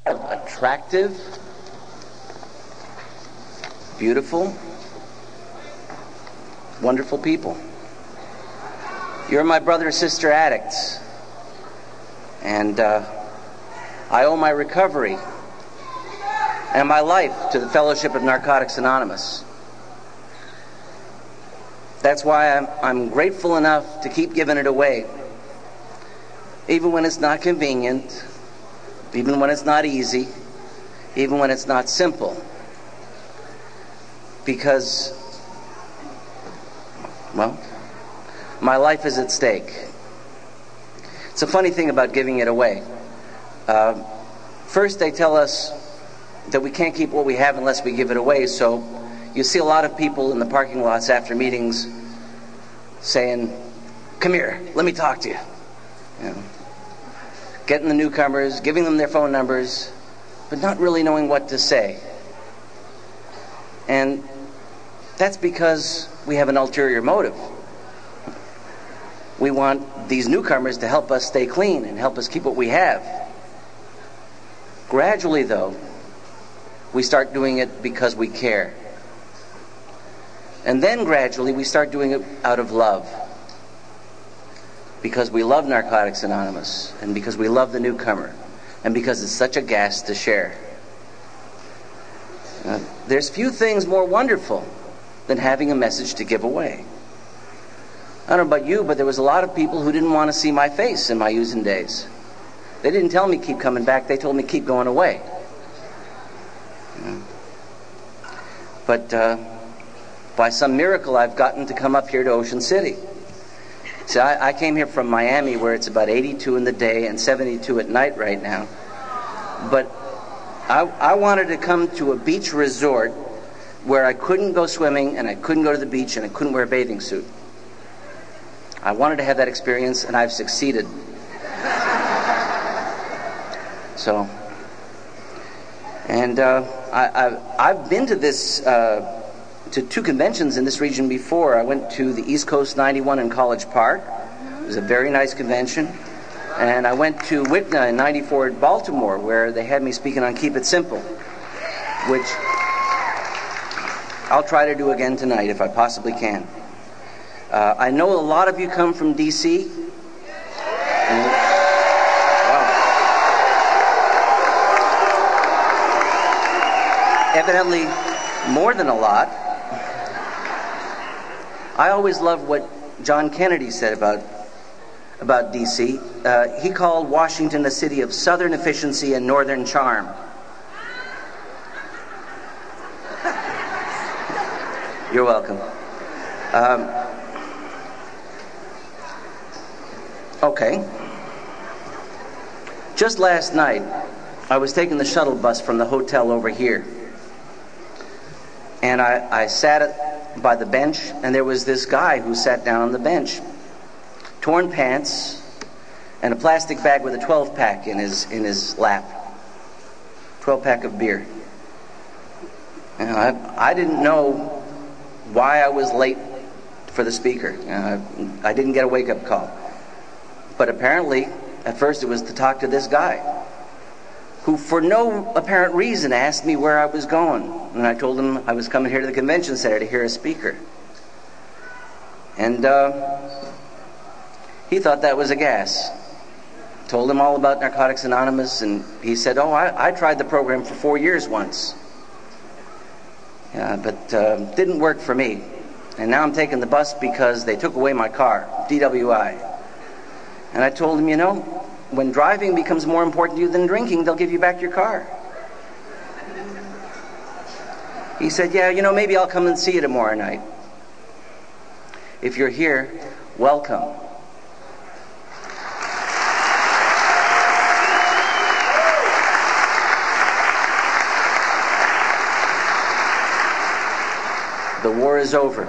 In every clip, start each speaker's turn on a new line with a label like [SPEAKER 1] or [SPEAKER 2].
[SPEAKER 1] attractive, beautiful, wonderful people. You're my brother and sister addicts, and I owe my recovery and my life to the Fellowship of Narcotics Anonymous. That's why I'm grateful enough to keep giving it away, even when it's not convenient, even when it's not easy, even when it's not simple. Because, well, my life is at stake. It's a funny thing about giving it away. First, they tell us that we can't keep what we have unless we give it away, so you see a lot of people in the parking lots after meetings saying, "Come here, let me talk to you." You know, getting the newcomers, giving them their phone numbers, but not really knowing what to say. And that's because we have an ulterior motive. We want these newcomers to help us stay clean and help us keep what we have. Gradually, though, we start doing it because we care. And then gradually we start doing it out of love. Because we love Narcotics Anonymous, and because we love the newcomer, and because it's such a gas to share. There's few things more wonderful than having a message to give away. I don't know about you, but there was a lot of people who didn't want to see my face in my using days. They didn't tell me keep coming back, they told me keep going away. But by some miracle, I've gotten to come up here to Ocean City. See, I came here from Miami, where it's about 82 in the day and 72 at night right now. But I wanted to come to a beach resort where I couldn't go swimming and I couldn't go to the beach and I couldn't wear a bathing suit. I wanted to have that experience, and I've succeeded. So, and I've been to this to two conventions in this region before. I went to the East Coast 91 in College Park. It was a very nice convention. And I went to WITNA in 94 at Baltimore, where they had me speaking on Keep It Simple, which I'll try to do again tonight if I possibly can. I know a lot of you come from D.C. Evidently, more than a lot. I always loved what John Kennedy said about D.C. He called Washington a city of southern efficiency and northern charm. You're welcome. Okay. Just last night, I was taking the shuttle bus from the hotel over here. And I sat by the bench, and there was this guy who sat down on the bench. Torn pants, and a plastic bag with a 12-pack in his lap. 12-pack of beer. And I didn't know why I was late for the speaker. I didn't get a wake-up call. But apparently, at first it was to talk to this guy, who for no apparent reason asked me where I was going. And I told him I was coming here to the convention center to hear a speaker. And he thought that was a gas. Told him all about Narcotics Anonymous, and he said, "Oh, I tried the program for 4 years once. Yeah, but didn't work for me. And now I'm taking the bus because they took away my car, DWI." And I told him, you know, when driving becomes more important to you than drinking, they'll give you back your car. He said, "Yeah, you know, maybe I'll come and see you tomorrow night. If you're here, welcome." The war is over.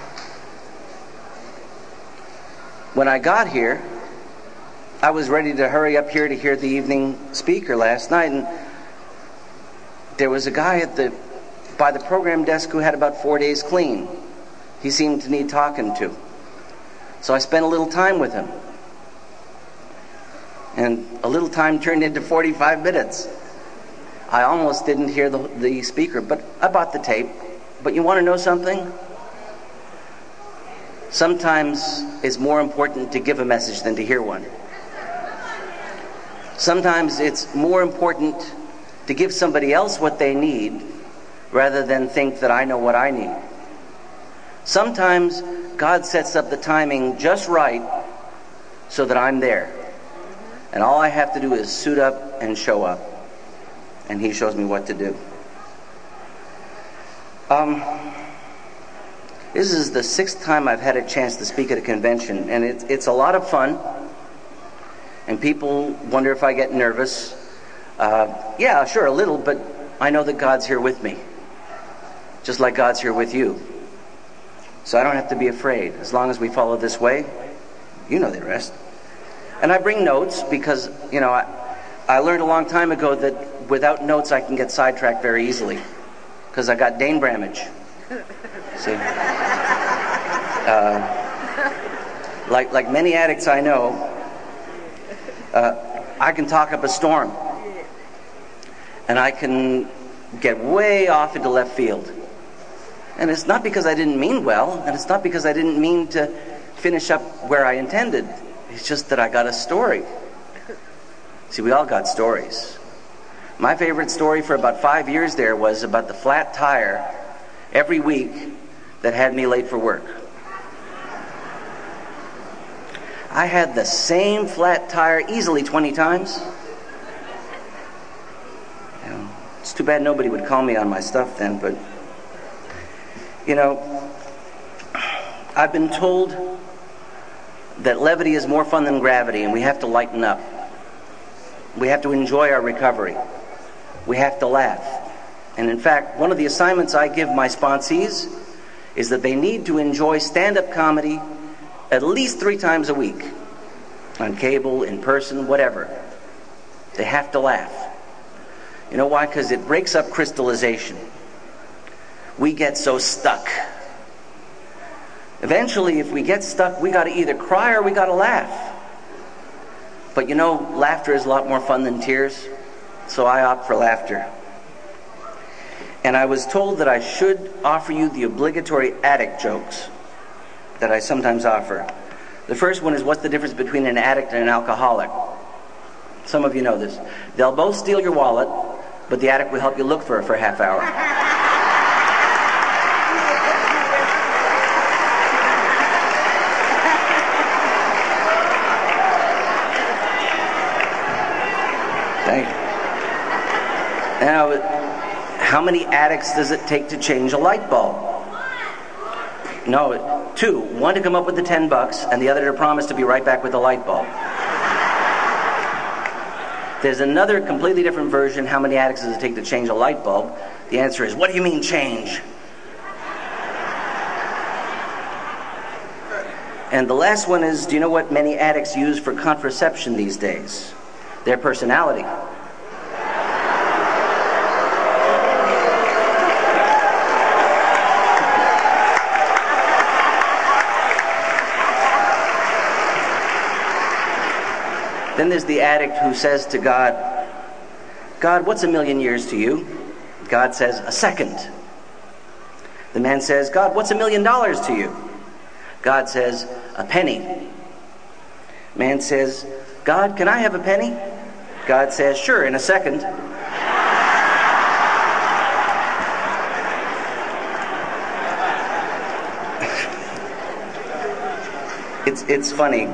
[SPEAKER 1] When I got here, I was ready to hurry up here to hear the evening speaker last night, and there was a guy by the program desk who had about 4 days clean. He seemed to need talking to. So I spent a little time with him. And a little time turned into 45 minutes. I almost didn't hear the speaker, but I bought the tape. But you want to know something? Sometimes it's more important to give a message than to hear one. Sometimes it's more important to give somebody else what they need rather than think that I know what I need. Sometimes God sets up the timing just right so that I'm there. And all I have to do is suit up and show up. And He shows me what to do. This is the 6th time I've had a chance to speak at a convention, and it's a lot of fun. And people wonder if I get nervous. Yeah, sure, a little, but I know that God's here with me. Just like God's here with you. So I don't have to be afraid. As long as we follow this way, you know the rest. And I bring notes because, I learned a long time ago that without notes I can get sidetracked very easily. Because I got Dane Bramage. See? Like many addicts I know, I can talk up a storm. And I can get way off into left field. And it's not because I didn't mean well, and it's not because I didn't mean to finish up where I intended. It's just that I got a story. See, we all got stories. My favorite story for about 5 years there was about the flat tire every week that had me late for work. I had the same flat tire easily 20 times. It's too bad nobody would call me on my stuff then, but I've been told that levity is more fun than gravity, and we have to lighten up. We have to enjoy our recovery. We have to laugh. And in fact, one of the assignments I give my sponsees is that they need to enjoy stand-up comedy at least 3 times a week. On cable, in person, whatever. They have to laugh. You know why? Because it breaks up crystallization. We get so stuck. Eventually, if we get stuck, we got to either cry or we got to laugh. But laughter is a lot more fun than tears, so I opt for laughter. And I was told that I should offer you the obligatory addict jokes that I sometimes offer. The first one is, what's the difference between an addict and an alcoholic? Some of you know this. They'll both steal your wallet, but the addict will help you look for it for a half hour. Thank you. Now, how many addicts does it take to change a light bulb? No, 2. One to come up with the $10 and the other to promise to be right back with the light bulb. There's another completely different version. How many addicts does it take to change a light bulb? The answer is, what do you mean change? And the last one is, do you know what many addicts use for contraception these days? Their personality. Then there's the addict who says to God, God, what's 1,000,000 years to you? God says, a second. The man says, God, what's $1,000,000 to you? God says, a penny. Man says, God, can I have a penny? God says, sure, in a second. It's funny.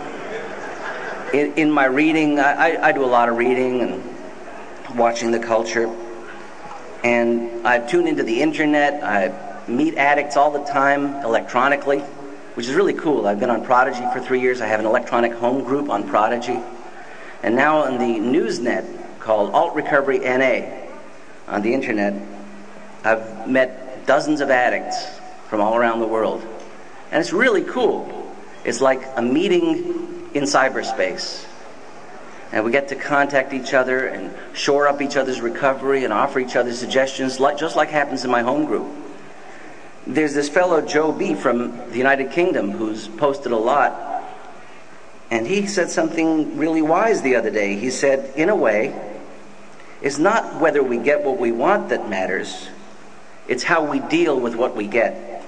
[SPEAKER 1] In my reading, I do a lot of reading and watching the culture. And I tune into the internet. I meet addicts all the time electronically, which is really cool. I've been on Prodigy for 3 years. I have an electronic home group on Prodigy. And now on the Newsnet called Alt Recovery NA on the internet, I've met dozens of addicts from all around the world. And it's really cool. It's like a meeting in cyberspace. And we get to contact each other and shore up each other's recovery and offer each other suggestions, just like happens in my home group. There's this fellow, Joe B. from the United Kingdom, who's posted a lot. And he said something really wise the other day. He said, in a way, It's not whether we get what we want that matters. It's how we deal with what we get.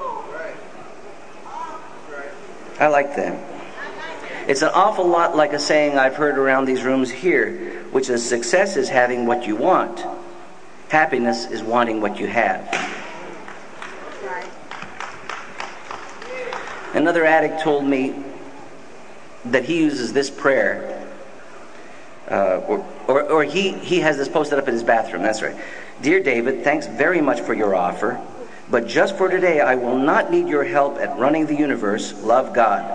[SPEAKER 1] I like that. It's an awful lot like a saying I've heard around these rooms here, which is success is having what you want. Happiness is wanting what you have. Another addict told me that he uses this prayer, or he has this posted up in his bathroom. That's right. Dear David, thanks very much for your offer, but just for today, I will not need your help at running the universe. Love, God.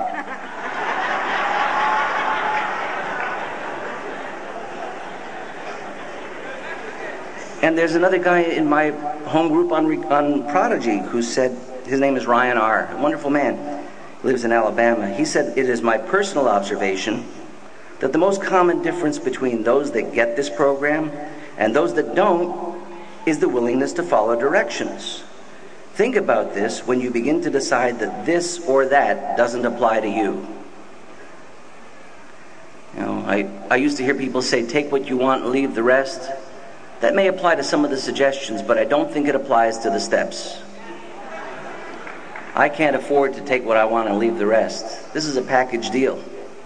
[SPEAKER 1] And there's another guy in my home group on Prodigy who said, his name is Ryan R., a wonderful man. Lives in Alabama. He said, it is my personal observation that the most common difference between those that get this program and those that don't is the willingness to follow directions. Think about this when you begin to decide that this or that doesn't apply to you. You know, I used to hear people say, take what you want and leave the rest. That may apply to some of the suggestions, but I don't think it applies to the steps. I can't afford to take what I want and leave the rest. This is a package deal.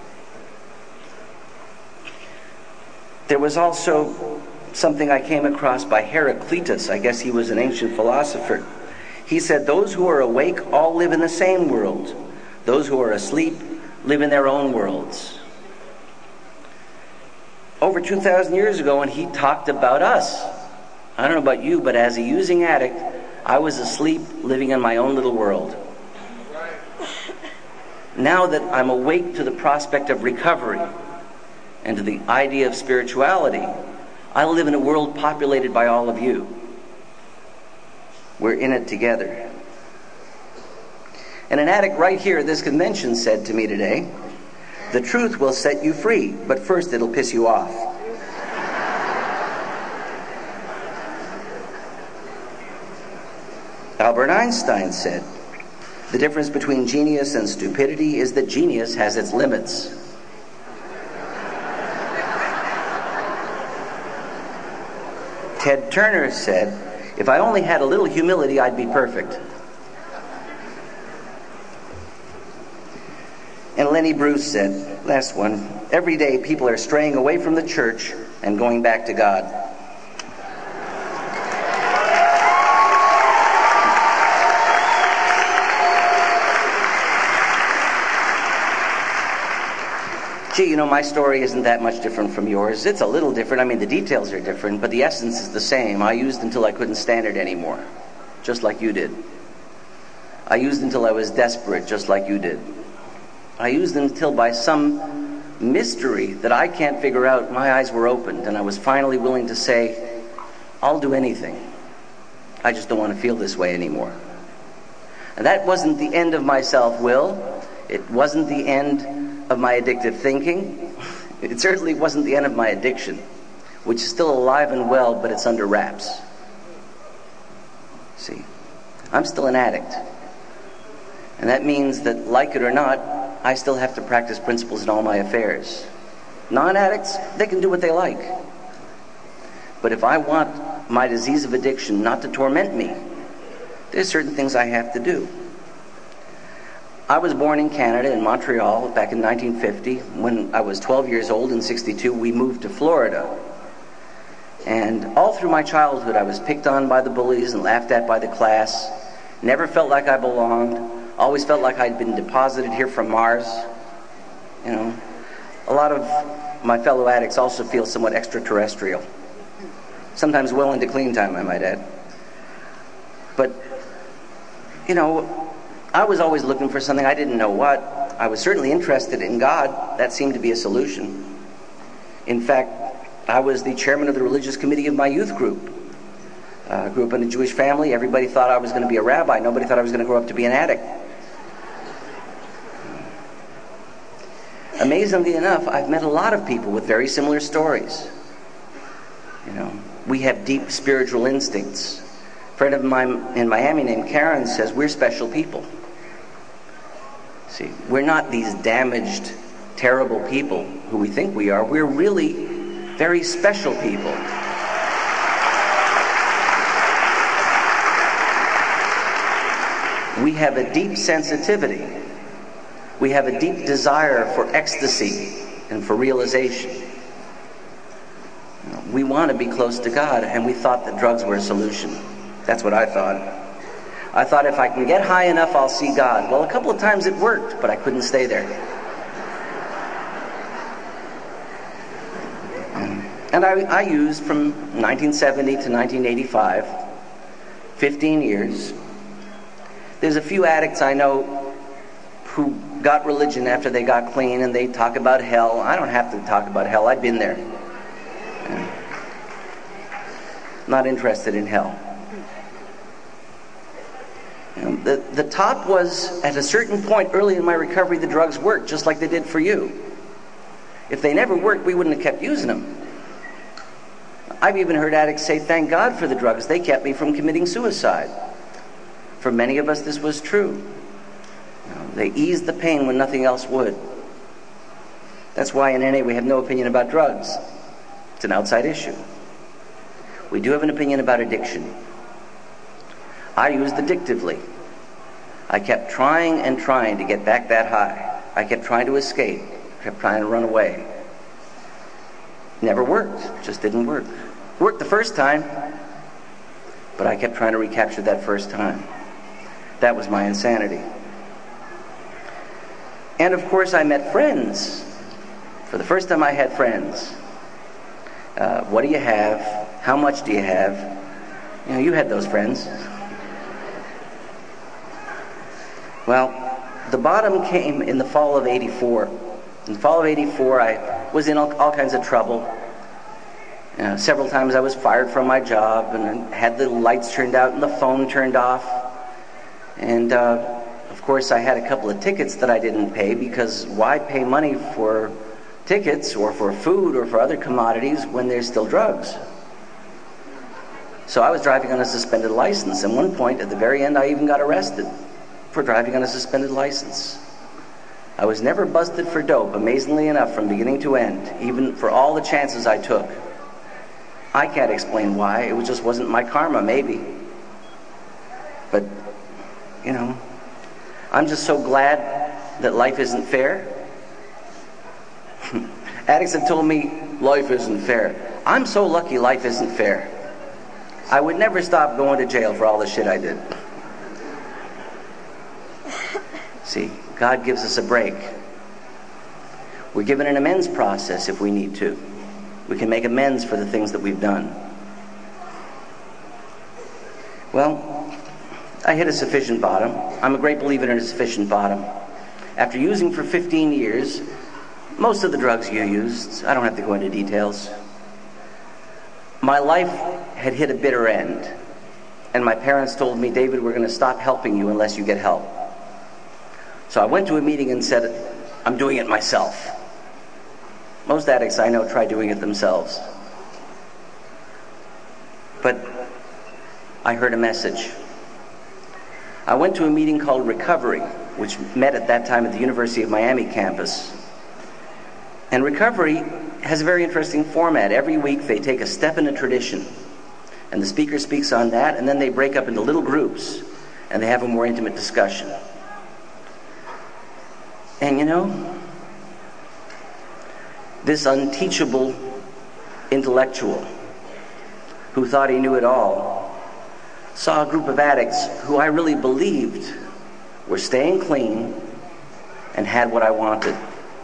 [SPEAKER 1] There was also something I came across by Heraclitus. I guess he was an ancient philosopher. He said, those who are awake all live in the same world. Those who are asleep live in their own worlds. Over 2,000 years ago, and he talked about us. I don't know about you, but as a using addict, I was asleep, living in my own little world. Now that I'm awake to the prospect of recovery and to the idea of spirituality, I live in a world populated by all of you. We're in it together. And an addict right here at this convention said to me today, the truth will set you free, but first it'll piss you off. Albert Einstein said, the difference between genius and stupidity is that genius has its limits. Ted Turner said, if I only had a little humility, I'd be perfect. And Lenny Bruce said, last one, every day people are straying away from the church and going back to God. Gee, you know, my story isn't that much different from yours. It's a little different. I mean, the details are different, but the essence is the same. I used until I couldn't stand it anymore, just like you did. I used until I was desperate, just like you did. I used until by some mystery that I can't figure out, my eyes were opened, and I was finally willing to say, I'll do anything. I just don't want to feel this way anymore. And that wasn't the end of my self-will. It wasn't the end of my addictive thinking. It certainly wasn't the end of my addiction, which is still alive and well, but it's under wraps. See, I'm still an addict. And that means that, like it or not, I still have to practice principles in all my affairs. Non-addicts, they can do what they like. But if I want my disease of addiction not to torment me, there's certain things I have to do. I was born in Canada, in Montreal, back in 1950. When I was 12 years old, in 1962, we moved to Florida. And all through my childhood, I was picked on by the bullies and laughed at by the class. Never felt like I belonged. Always felt like I'd been deposited here from Mars. You know, a lot of my fellow addicts also feel somewhat extraterrestrial. Sometimes well into clean time, I might add. But, you know, I was always looking for something. I didn't know what. I was certainly interested in God. That seemed to be a solution. In fact, I was the chairman of the religious committee of my youth group. I grew up in a Jewish family. Everybody thought I was going to be a rabbi. Nobody thought I was going to grow up to be an addict. Amazingly enough, I've met a lot of people with very similar stories. You know, we have deep spiritual instincts. A friend of mine in Miami named Karen says we're special people. See, we're not these damaged, terrible people who we think we are. We're really very special people. We have a deep sensitivity. We have a deep desire for ecstasy and for realization. We want to be close to God, and we thought that drugs were a solution. That's what I thought. I thought if I can get high enough, I'll see God. Well, a couple of times it worked, but I couldn't stay there. And I used from 1970 to 1985, 15 years. There's a few addicts I know who got religion after they got clean, and they talk about hell. I don't have to talk about hell. I've been there. Not interested in hell. The top was, at a certain point early in my recovery, the drugs worked, just like they did for you. If they never worked, we wouldn't have kept using them. I've even heard addicts say, thank God for the drugs. They kept me from committing suicide. For many of us, this was true. They eased the pain when nothing else would. That's why in NA we have no opinion about drugs. It's an outside issue. We do have an opinion about addiction. I used addictively. I kept trying and trying to get back that high. I kept trying to escape. Kept trying to run away. Never worked. Just didn't work. Worked the first time, but I kept trying to recapture that first time. That was my insanity. And of course I met friends. For the first time I had friends. What do you have? How much do you have? You had those friends. Well, the bottom came in the fall of 84. In the fall of 84, I was in all kinds of trouble. Several times I was fired from my job and had the lights turned out and the phone turned off. And of course I had a couple of tickets that I didn't pay, because why pay money for tickets or for food or for other commodities when there's still drugs? So I was driving on a suspended license, and one point at the very end I even got arrested for driving on a suspended license. I was never busted for dope, amazingly enough, from beginning to end, even for all the chances I took. I can't explain why. It just wasn't my karma, maybe. But, I'm just so glad that life isn't fair. Addicts have told me life isn't fair. I'm so lucky life isn't fair. I would never stop going to jail for all the shit I did. See, God gives us a break. We're given an amends process if we need to. We can make amends for the things that we've done. Well, I hit a sufficient bottom. I'm a great believer in a sufficient bottom. After using for 15 years, most of the drugs you used, I don't have to go into details. My life had hit a bitter end. And my parents told me, David, we're going to stop helping you unless you get help. So I went to a meeting and said, I'm doing it myself. Most addicts I know try doing it themselves. But I heard a message. I went to a meeting called Recovery, which met at that time at the University of Miami campus. And Recovery has a very interesting format. Every week they take a step in a tradition, and the speaker speaks on that, and then they break up into little groups, and they have a more intimate discussion. And this unteachable intellectual who thought he knew it all saw a group of addicts who I really believed were staying clean and had what I wanted.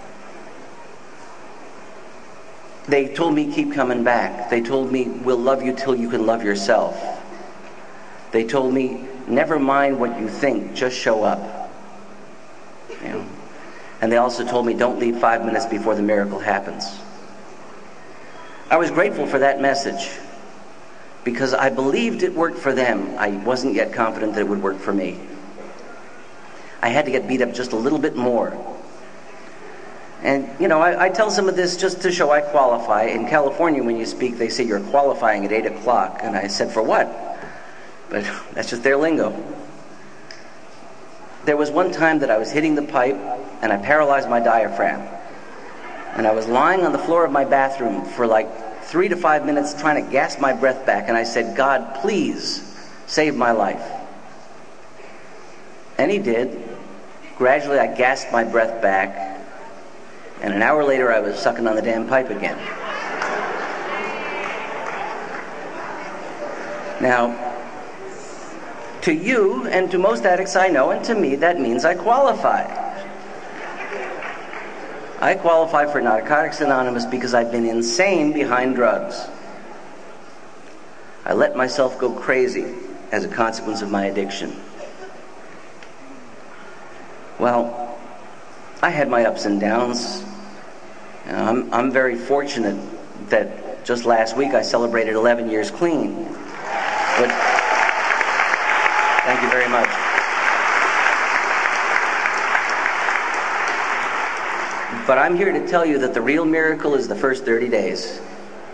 [SPEAKER 1] They told me, keep coming back. They told me, we'll love you till you can love yourself. They told me, never mind what you think, just show up. And they also told me, don't leave 5 minutes before the miracle happens. I was grateful for that message because I believed it worked for them. I wasn't yet confident that it would work for me. I had to get beat up just a little bit more. And, I tell some of this just to show I qualify. In California, when you speak, they say you're qualifying at 8 o'clock. And I said, for what? But that's just their lingo. There was one time that I was hitting the pipe and I paralyzed my diaphragm. And I was lying on the floor of my bathroom for like 3 to 5 minutes trying to gasp my breath back. And I said, God, please save my life. And he did. Gradually, I gasped my breath back, and an hour later, I was sucking on the damn pipe again. Now, to you and to most addicts I know, and to me, that means I qualify. I qualify for Narcotics Anonymous because I've been insane behind drugs. I let myself go crazy as a consequence of my addiction. Well, I had my ups and downs. I'm very fortunate that just last week I celebrated 11 years clean. But thank you very much. But I'm here to tell you that the real miracle is the first 30 days.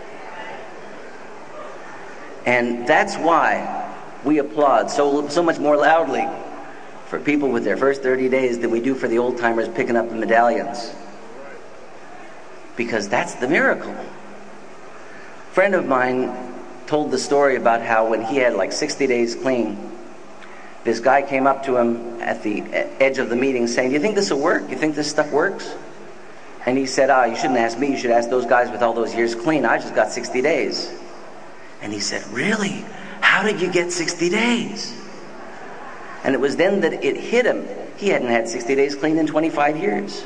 [SPEAKER 1] And that's why we applaud so much more loudly for people with their first 30 days than we do for the old-timers picking up the medallions. Because that's the miracle. A friend of mine told the story about how when he had like 60 days clean, this guy came up to him at the edge of the meeting saying, "Do you think this will work? Do you think this stuff works?" And he said, "You shouldn't ask me. You should ask those guys with all those years clean. I just got 60 days. And he said, "Really? How did you get 60 days? And it was then that it hit him. He hadn't had 60 days clean in 25 years.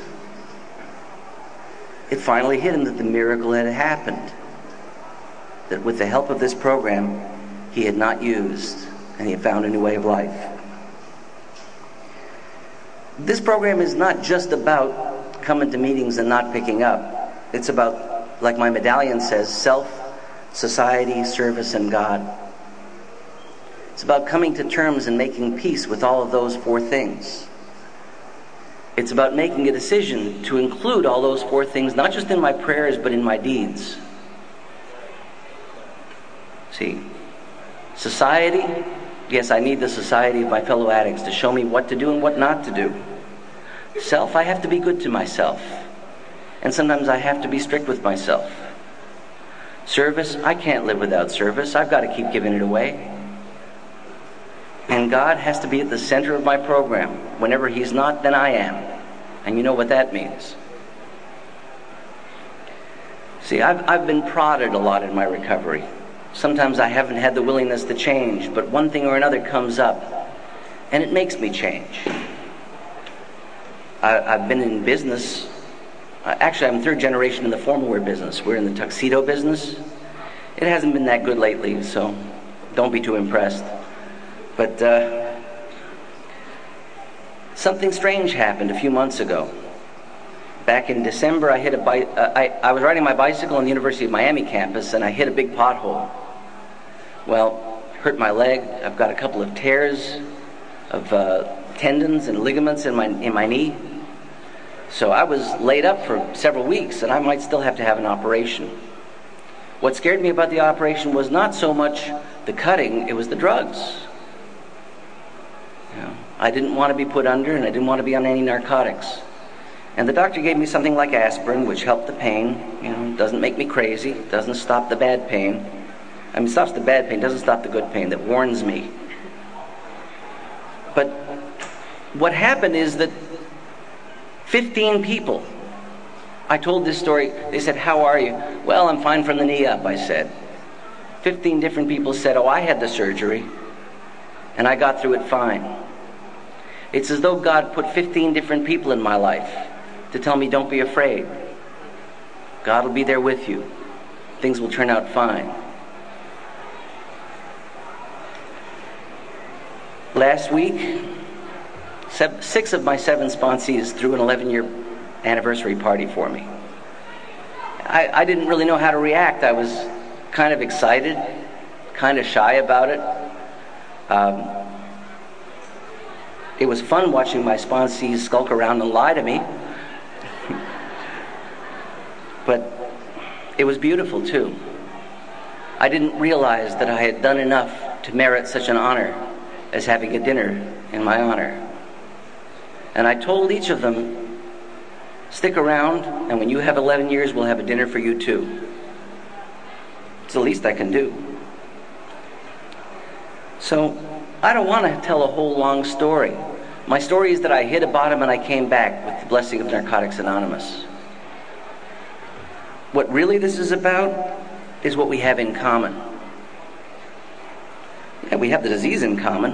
[SPEAKER 1] It finally hit him that the miracle had happened. That with the help of this program, he had not used, and he had found a new way of life. This program is not just about coming to meetings and not picking up. It's about, like my medallion says, self, society, service, and God. It's about coming to terms and making peace with all of those four things. It's about making a decision to include all those four things, not just in my prayers, but in my deeds. See, society, yes, I need the society of my fellow addicts to show me what to do and what not to do. Self, I have to be good to myself. And sometimes I have to be strict with myself. Service, I can't live without service. I've got to keep giving it away. And God has to be at the center of my program. Whenever He's not, then I am. And you know what that means. See, I've been prodded a lot in my recovery. Sometimes I haven't had the willingness to change, but one thing or another comes up, and it makes me change. I've been in business. Actually, I'm third generation in the formal wear business. We're in the tuxedo business. It hasn't been that good lately, so don't be too impressed. But something strange happened a few months ago. Back in December, I was riding my bicycle on the University of Miami campus, and I hit a big pothole. Well, hurt my leg. I've got a couple of tears of tendons and ligaments in my knee. So I was laid up for several weeks, and I might still have to have an operation. What scared me about the operation was not so much the cutting, it was the drugs. I didn't want to be put under, and I didn't want to be on any narcotics. And the doctor gave me something like aspirin, which helped the pain. Doesn't make me crazy, doesn't stop the bad pain. I mean, stops the bad pain, doesn't stop the good pain, that warns me. But what happened is that 15 people, I told this story, they said, "How are you?" "Well, I'm fine from the knee up," I said. 15 different people said, "Oh, I had the surgery, and I got through it fine." It's as though God put 15 different people in my life to tell me, don't be afraid. God will be there with you. Things will turn out fine. Last week, 6 of my 7 sponsees threw an 11-year anniversary party for me. I didn't really know how to react. I was kind of excited, kind of shy about it. It was fun watching my sponsees skulk around and lie to me. But it was beautiful too. I didn't realize that I had done enough to merit such an honor as having a dinner in my honor. And I told each of them, stick around, and when you have 11 years, we'll have a dinner for you too. It's the least I can do. So, I don't want to tell a whole long story, My story is that I hit a bottom and I came back with the blessing of Narcotics Anonymous. What really this is about is what we have in common. Yeah, we have the disease in common.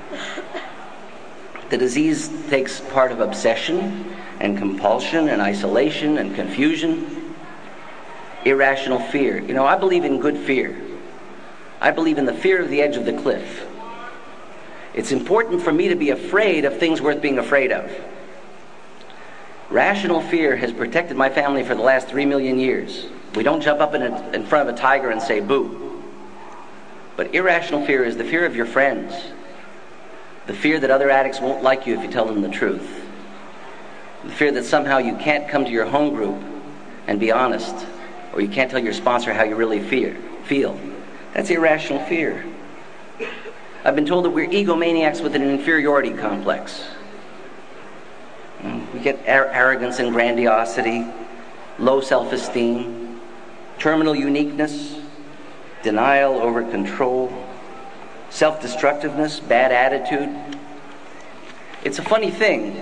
[SPEAKER 1] The disease takes part of obsession and compulsion and isolation and confusion, irrational fear. You know, I believe in good fear. I believe in the fear of the edge of the cliff. It's important for me to be afraid of things worth being afraid of. Rational fear has protected my family for the last 3 million years. We don't jump up in front of a tiger and say boo. But irrational fear is the fear of your friends. The fear that other addicts won't like you if you tell them the truth. The fear that somehow you can't come to your home group and be honest, or you can't tell your sponsor how you really feel. That's irrational fear. I've been told that we're egomaniacs with an inferiority complex. We get arrogance and grandiosity, low self-esteem, terminal uniqueness, denial over control, self-destructiveness, bad attitude. It's a funny thing.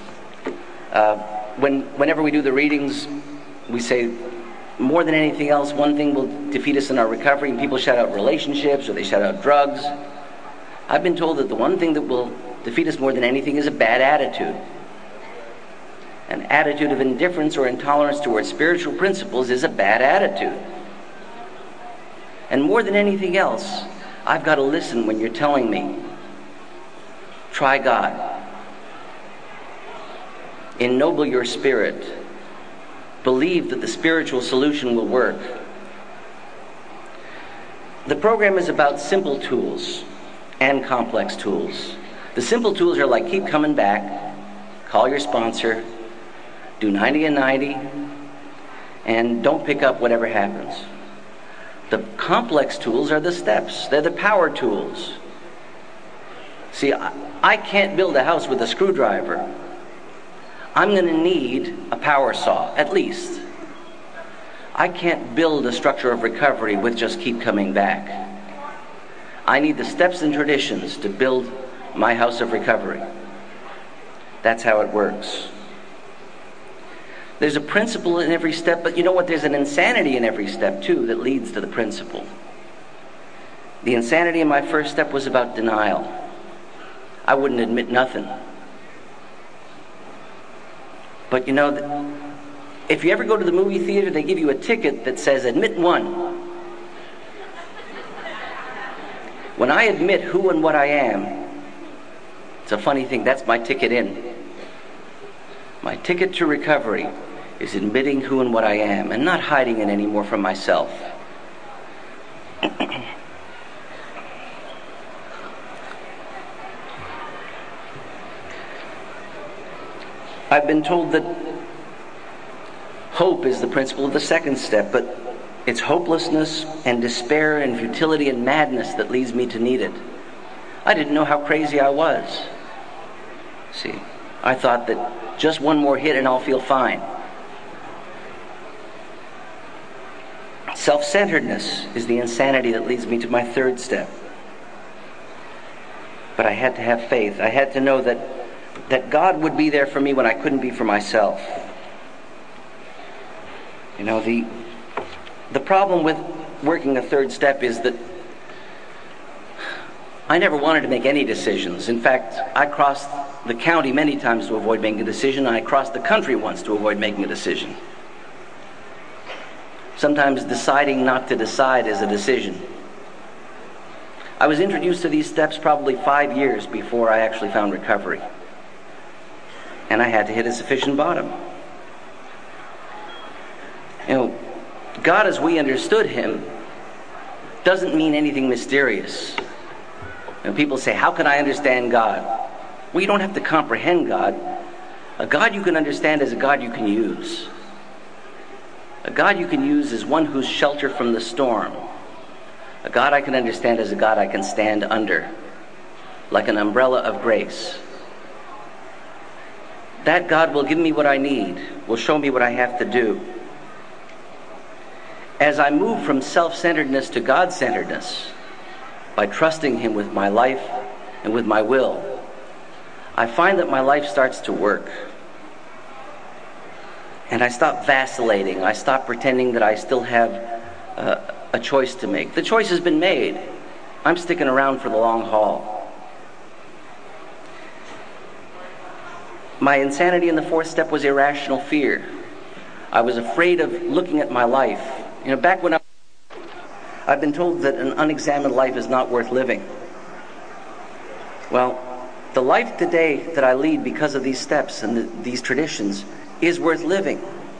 [SPEAKER 1] Whenever we do the readings, we say, more than anything else, one thing will defeat us in our recovery, and people shout out relationships or they shout out drugs. I've been told that the one thing that will defeat us more than anything is a bad attitude. An attitude of indifference or intolerance towards spiritual principles is a bad attitude. And more than anything else, I've got to listen when you're telling me, try God. Ennoble your spirit. Believe that the spiritual solution will work. The program is about simple tools and complex tools. The simple tools are like keep coming back, call your sponsor, do 90 and 90, and don't pick up whatever happens. The complex tools are the steps. They're the power tools. See, I can't build a house with a screwdriver. I'm going to need a power saw, at least. I can't build a structure of recovery with just keep coming back. I need the steps and traditions to build my house of recovery. That's how it works. There's a principle in every step, but you know what? There's an insanity in every step, too, that leads to the principle. The insanity in my first step was about denial. I wouldn't admit nothing. But you know, if you ever go to the movie theater, they give you a ticket that says, admit one. When I admit who and what I am, it's a funny thing, that's my ticket in. My ticket to recovery is admitting who and what I am and not hiding it anymore from myself. I've been told that hope is the principle of the second step, but it's hopelessness and despair and futility and madness that leads me to need it. I didn't know how crazy I was. See, I thought that just one more hit and I'll feel fine. Self-centeredness is the insanity that leads me to my third step. But I had to have faith. I had to know that God would be there for me when I couldn't be for myself. You know, the problem with working a third step is that I never wanted to make any decisions. In fact, I crossed the county many times to avoid making a decision. I crossed the country once to avoid making a decision. Sometimes deciding not to decide is a decision. I was introduced to these steps probably 5 years before I actually found recovery. And I had to hit a sufficient bottom. You know, God as we understood Him doesn't mean anything mysterious. And people say, how can I understand God? Well, you don't have to comprehend God. A God you can understand is a God you can use. A God you can use is one who's shelter from the storm. A God I can understand is a God I can stand under, like an umbrella of grace. That God will give me what I need, will show me what I have to do. As I move from self-centeredness to God-centeredness, by trusting Him with my life and with my will, I find that my life starts to work. And I stop vacillating. I stop pretending that I still have a choice to make. The choice has been made. I'm sticking around for the long haul. My insanity in the fourth step was irrational fear. I was afraid of looking at my life. Back when I've been told that an unexamined life is not worth living. Well, the life today that I lead because of these steps and these traditions is worth living.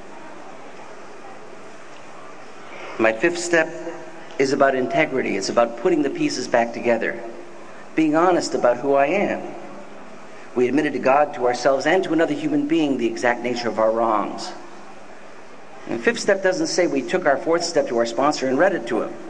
[SPEAKER 1] My fifth step is about integrity. It's about putting the pieces back together, being honest about who I am. We admitted to God, to ourselves, and to another human being the exact nature of our wrongs. And the fifth step doesn't say we took our fourth step to our sponsor and read it to him.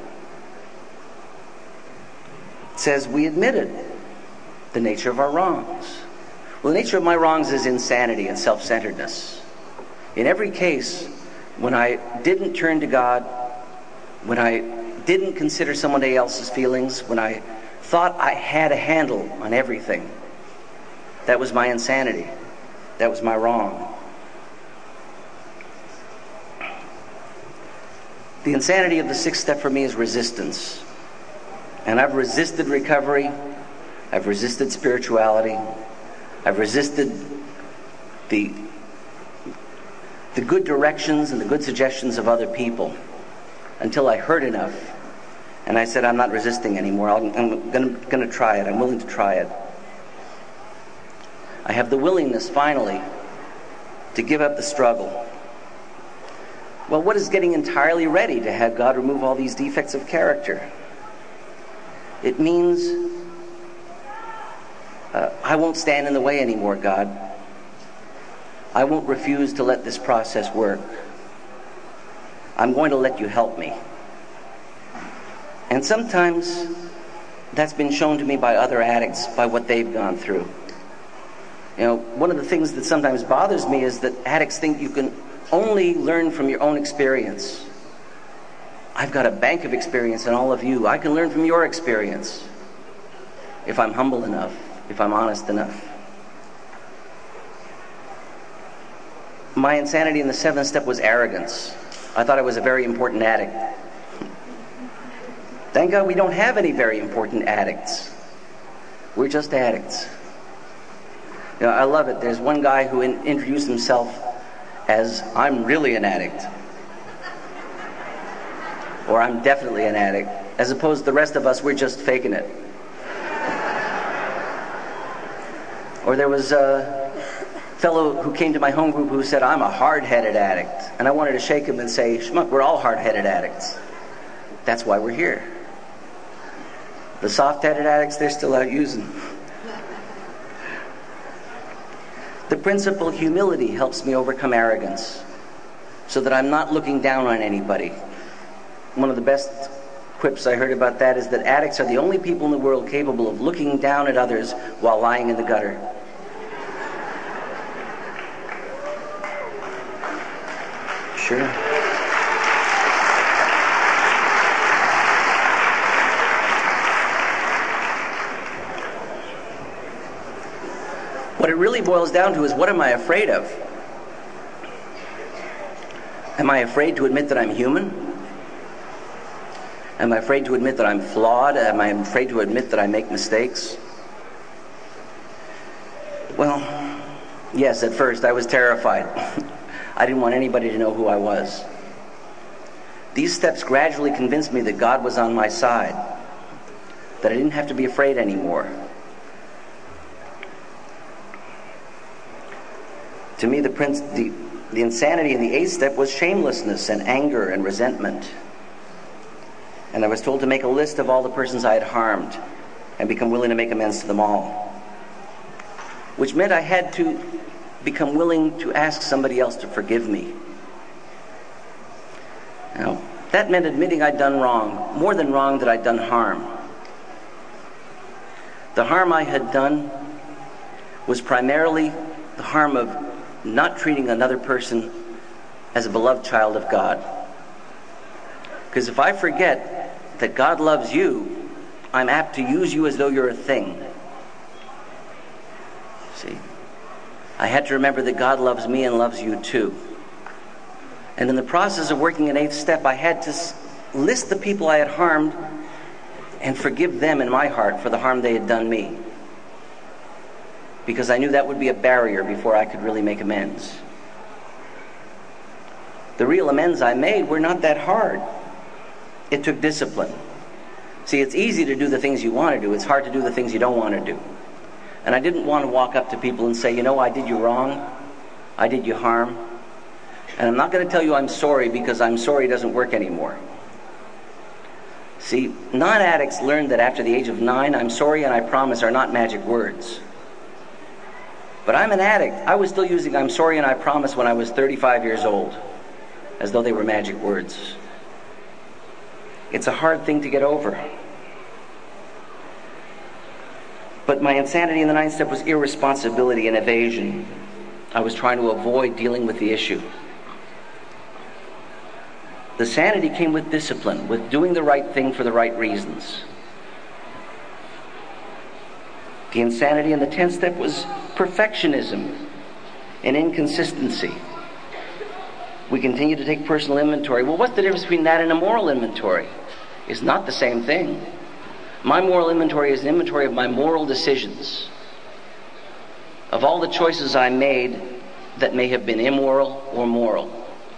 [SPEAKER 1] It says we admitted the nature of our wrongs. Well, the nature of my wrongs is insanity and self-centeredness. In every case, when I didn't turn to God, when I didn't consider somebody else's feelings, when I thought I had a handle on everything, that was my insanity. That was my wrong. The insanity of the sixth step for me is resistance. And I've resisted recovery. I've resisted spirituality. I've resisted the good directions and the good suggestions of other people until I heard enough. And I said, I'm not resisting anymore. I'm going to try it. I'm willing to try it. I have the willingness, finally, to give up the struggle. Well, what is getting entirely ready to have God remove all these defects of character? It means I won't stand in the way anymore, God. I won't refuse to let this process work. I'm going to let you help me. And sometimes that's been shown to me by other addicts, by what they've gone through. One of the things that sometimes bothers me is that addicts think you can only learn from your own experience. I've got a bank of experience in all of you. I can learn from your experience if I'm humble enough, if I'm honest enough. My insanity in the seventh step was arrogance. I thought I was a very important addict. Thank God we don't have any very important addicts. We're just addicts. I love it. There's one guy who introduced himself as, I'm really an addict. Or I'm definitely an addict. As opposed to the rest of us, we're just faking it. Or there was a fellow who came to my home group who said, I'm a hard-headed addict. And I wanted to shake him and say, Schmuck, we're all hard-headed addicts. That's why we're here. The soft-headed addicts, they're still out using. The principle humility helps me overcome arrogance so that I'm not looking down on anybody. One of the best quips I heard about that is that addicts are the only people in the world capable of looking down at others while lying in the gutter. Sure. What it really boils down to is, what am I afraid of? Am I afraid to admit that I'm human? Am I afraid to admit that I'm flawed? Am I afraid to admit that I make mistakes? Well, yes, at first I was terrified. I didn't want anybody to know who I was. These steps gradually convinced me that God was on my side, that I didn't have to be afraid anymore. To me, the insanity in the eighth step was shamelessness and anger and resentment. And I was told to make a list of all the persons I had harmed and become willing to make amends to them all. Which meant I had to become willing to ask somebody else to forgive me. Now, that meant admitting I'd done wrong, more than wrong, that I'd done harm. The harm I had done was primarily the harm of not treating another person as a beloved child of God. Because if I forget that God loves you, I'm apt to use you as though you're a thing. See? I had to remember that God loves me and loves you too. And in the process of working an 8th step, I had to list the people I had harmed and forgive them in my heart for the harm they had done me. Because I knew that would be a barrier before I could really make amends. The real amends I made were not that hard. It took discipline. See, it's easy to do the things you want to do. It's hard to do the things you don't want to do. And I didn't want to walk up to people and say, I did you wrong. I did you harm. And I'm not going to tell you I'm sorry, because I'm sorry doesn't work anymore. See, non-addicts learned that after the age of 9, I'm sorry and I promise are not magic words. But I'm an addict. I was still using I'm sorry and I promise when I was 35 years old, as though they were magic words. It's a hard thing to get over. But my insanity in the 9th step was irresponsibility and evasion. I was trying to avoid dealing with the issue. The sanity came with discipline, with doing the right thing for the right reasons. The insanity in the 10th step was perfectionism and inconsistency. We continue to take personal inventory. Well, what's the difference between that and a moral inventory? It's not the same thing. My moral inventory is an inventory of my moral decisions, of all the choices I made that may have been immoral or moral.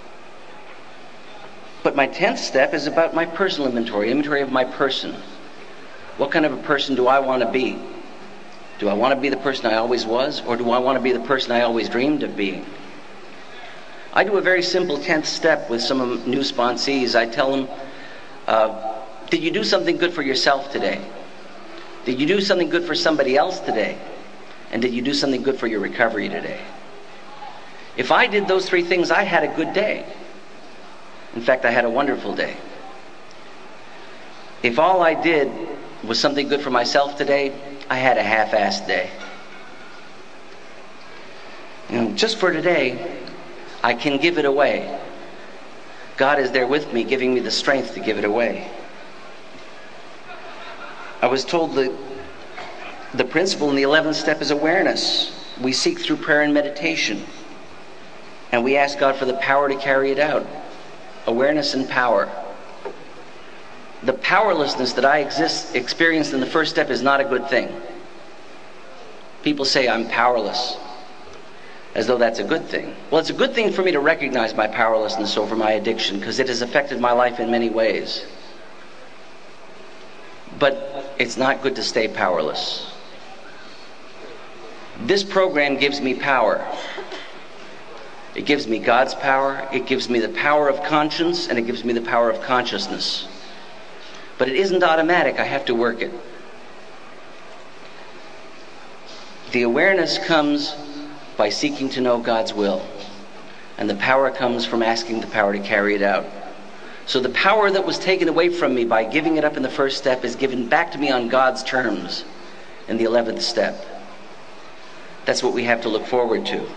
[SPEAKER 1] But my 10th step is about my personal inventory of my person. What kind of a person do I want to be? Do I want to be the person I always was, or do I want to be the person I always dreamed of being? I do a very simple 10th step with some new sponsees. I tell them, did you do something good for yourself today? Did you do something good for somebody else today? And did you do something good for your recovery today? If I did those 3 things, I had a good day. In fact, I had a wonderful day. If all I did was something good for myself today, I had a half-assed day. Just for today, I can give it away. God is there with me, giving me the strength to give it away. I was told that the principle in the 11th step is awareness. We seek through prayer and meditation, and we ask God for the power to carry it out. Awareness and power. The powerlessness that I experienced in the 1st step is not a good thing. People say I'm powerless, as though that's a good thing. Well, it's a good thing for me to recognize my powerlessness over my addiction, because it has affected my life in many ways. But it's not good to stay powerless. This program gives me power. It gives me God's power, it gives me the power of conscience, and it gives me the power of consciousness. But it isn't automatic. I have to work it. The awareness comes by seeking to know God's will, and the power comes from asking the power to carry it out. So the power that was taken away from me by giving it up in the 1st step is given back to me on God's terms in the 11th step. That's what we have to look forward to.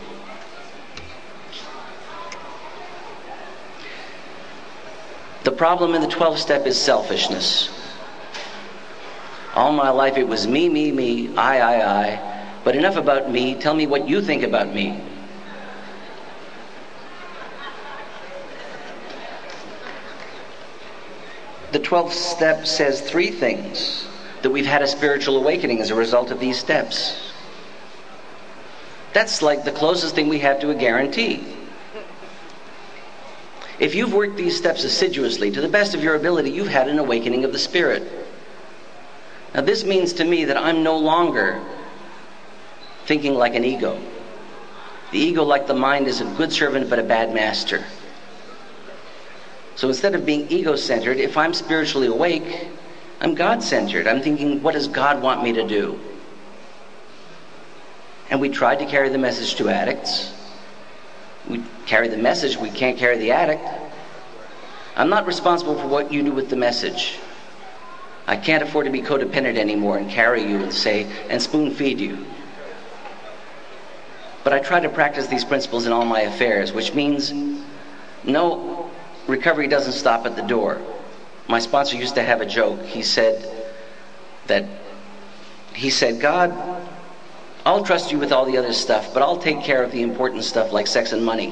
[SPEAKER 1] The problem in the 12th step is selfishness. All my life it was me, I. But enough about me. Tell me what you think about me. The 12th step says 3 things: that we've had a spiritual awakening as a result of these steps. That's like the closest thing we have to a guarantee. If you've worked these steps assiduously, to the best of your ability, you've had an awakening of the Spirit. Now this means to me that I'm no longer thinking like an ego. The ego, like the mind, is a good servant but a bad master. So instead of being ego-centered, if I'm spiritually awake, I'm God-centered. I'm thinking, what does God want me to do? And we tried to carry the message to addicts. We carry the message, we can't carry the addict. I'm not responsible for what you do with the message. I can't afford to be codependent anymore and carry you and say, and spoon feed you. But I try to practice these principles in all my affairs, which means no, recovery doesn't stop at the door. My sponsor used to have a joke. He said, God, I'll trust you with all the other stuff, but I'll take care of the important stuff like sex and money.